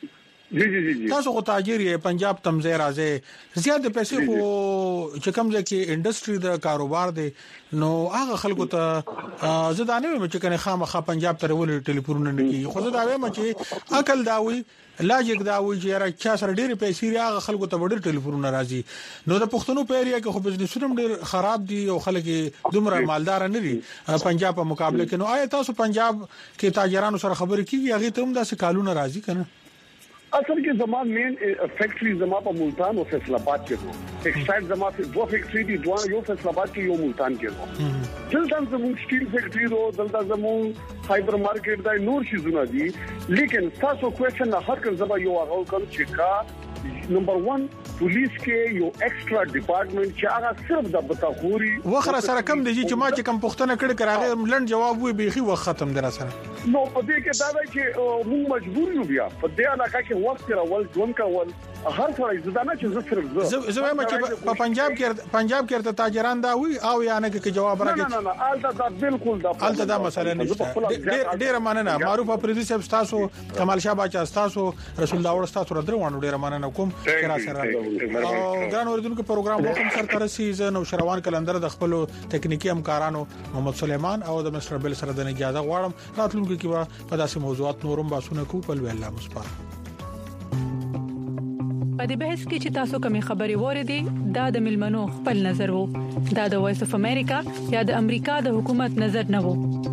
جی تاسو خو تاجر یې پنجاب تمزه راځي زیات پیسې خو چې کوم ځکه انډستری د کاروبار دی نو هغه خلکو ته زدانه مې چې کنه خامخا پنجاب ته ول ټلیفون نه کی خو زدا وایم چې عقل داوي لاجیک داوي چې را چا سره ډېر پیسې هغه خلکو ته ډېر ټلیفون راځي نو د پښتنو په ایریا کې خو بزنسونه ډېر خراب دي او خلک دومره مالدار نه دي پنجاب په مقابله کې نو آیا تاسو پنجاب کې تاجرانو سره خبرې کیږي هغه ته هم داسې کالونه راځي کنه اصل کې زمان مین فیکټری زما په ملتان او فیصل آباد کې وو ټیکسټایل زما په دوه فیکټری دي دوه یو فیصل آباد کې یو ملتان کې وو دلته زموږ سټیل فیکټری وو دلته زموږ فایبر مارکیټ دا نور شي زونه دي لیکن تاسو کوېشن هر کله زما یو هغه کوم چې کا نمبر 1 پولیس کې یو ایکسترا ډپارټمنټ چې هغه صرف د بتاخوري وخره سره کم دی چې ما چې کم پښتنه کړي کراغه لند جواب وي بيخي وخت ختم در سره نو په دې کې دا دی چې موږ مجبور یو بیا په دې علاقه کې وخت راول ژوند کول هر څه زدانه چې زه صرف زه وایم چې په پنجاب کې تاجران دا وي او یا نه کې جواب راکړي نه الته دا بالکل دا مسله نشته ډېر مننه معروف اپریدي صاحب تاسو کمال شاه بچا تاسو رسول داور تاسو درونه ډېر مننه کوم کرا سره ګران اوریدونکو پروګرام وکم سره تر سیزن او شروان کلندر د خپل ټکنیکی همکارانو محمد سليمان او د مستر بل سره د اجازه غواړم راتلونکي کې په داسې موضوعات نورم باسونه کو په الله مصباح په دې بحث کې چې تاسو کومې خبري وریدي دا د ملمنو خپل نظر وو دا د وایس اف امریکا یا د امریکا د حکومت نظر نه وو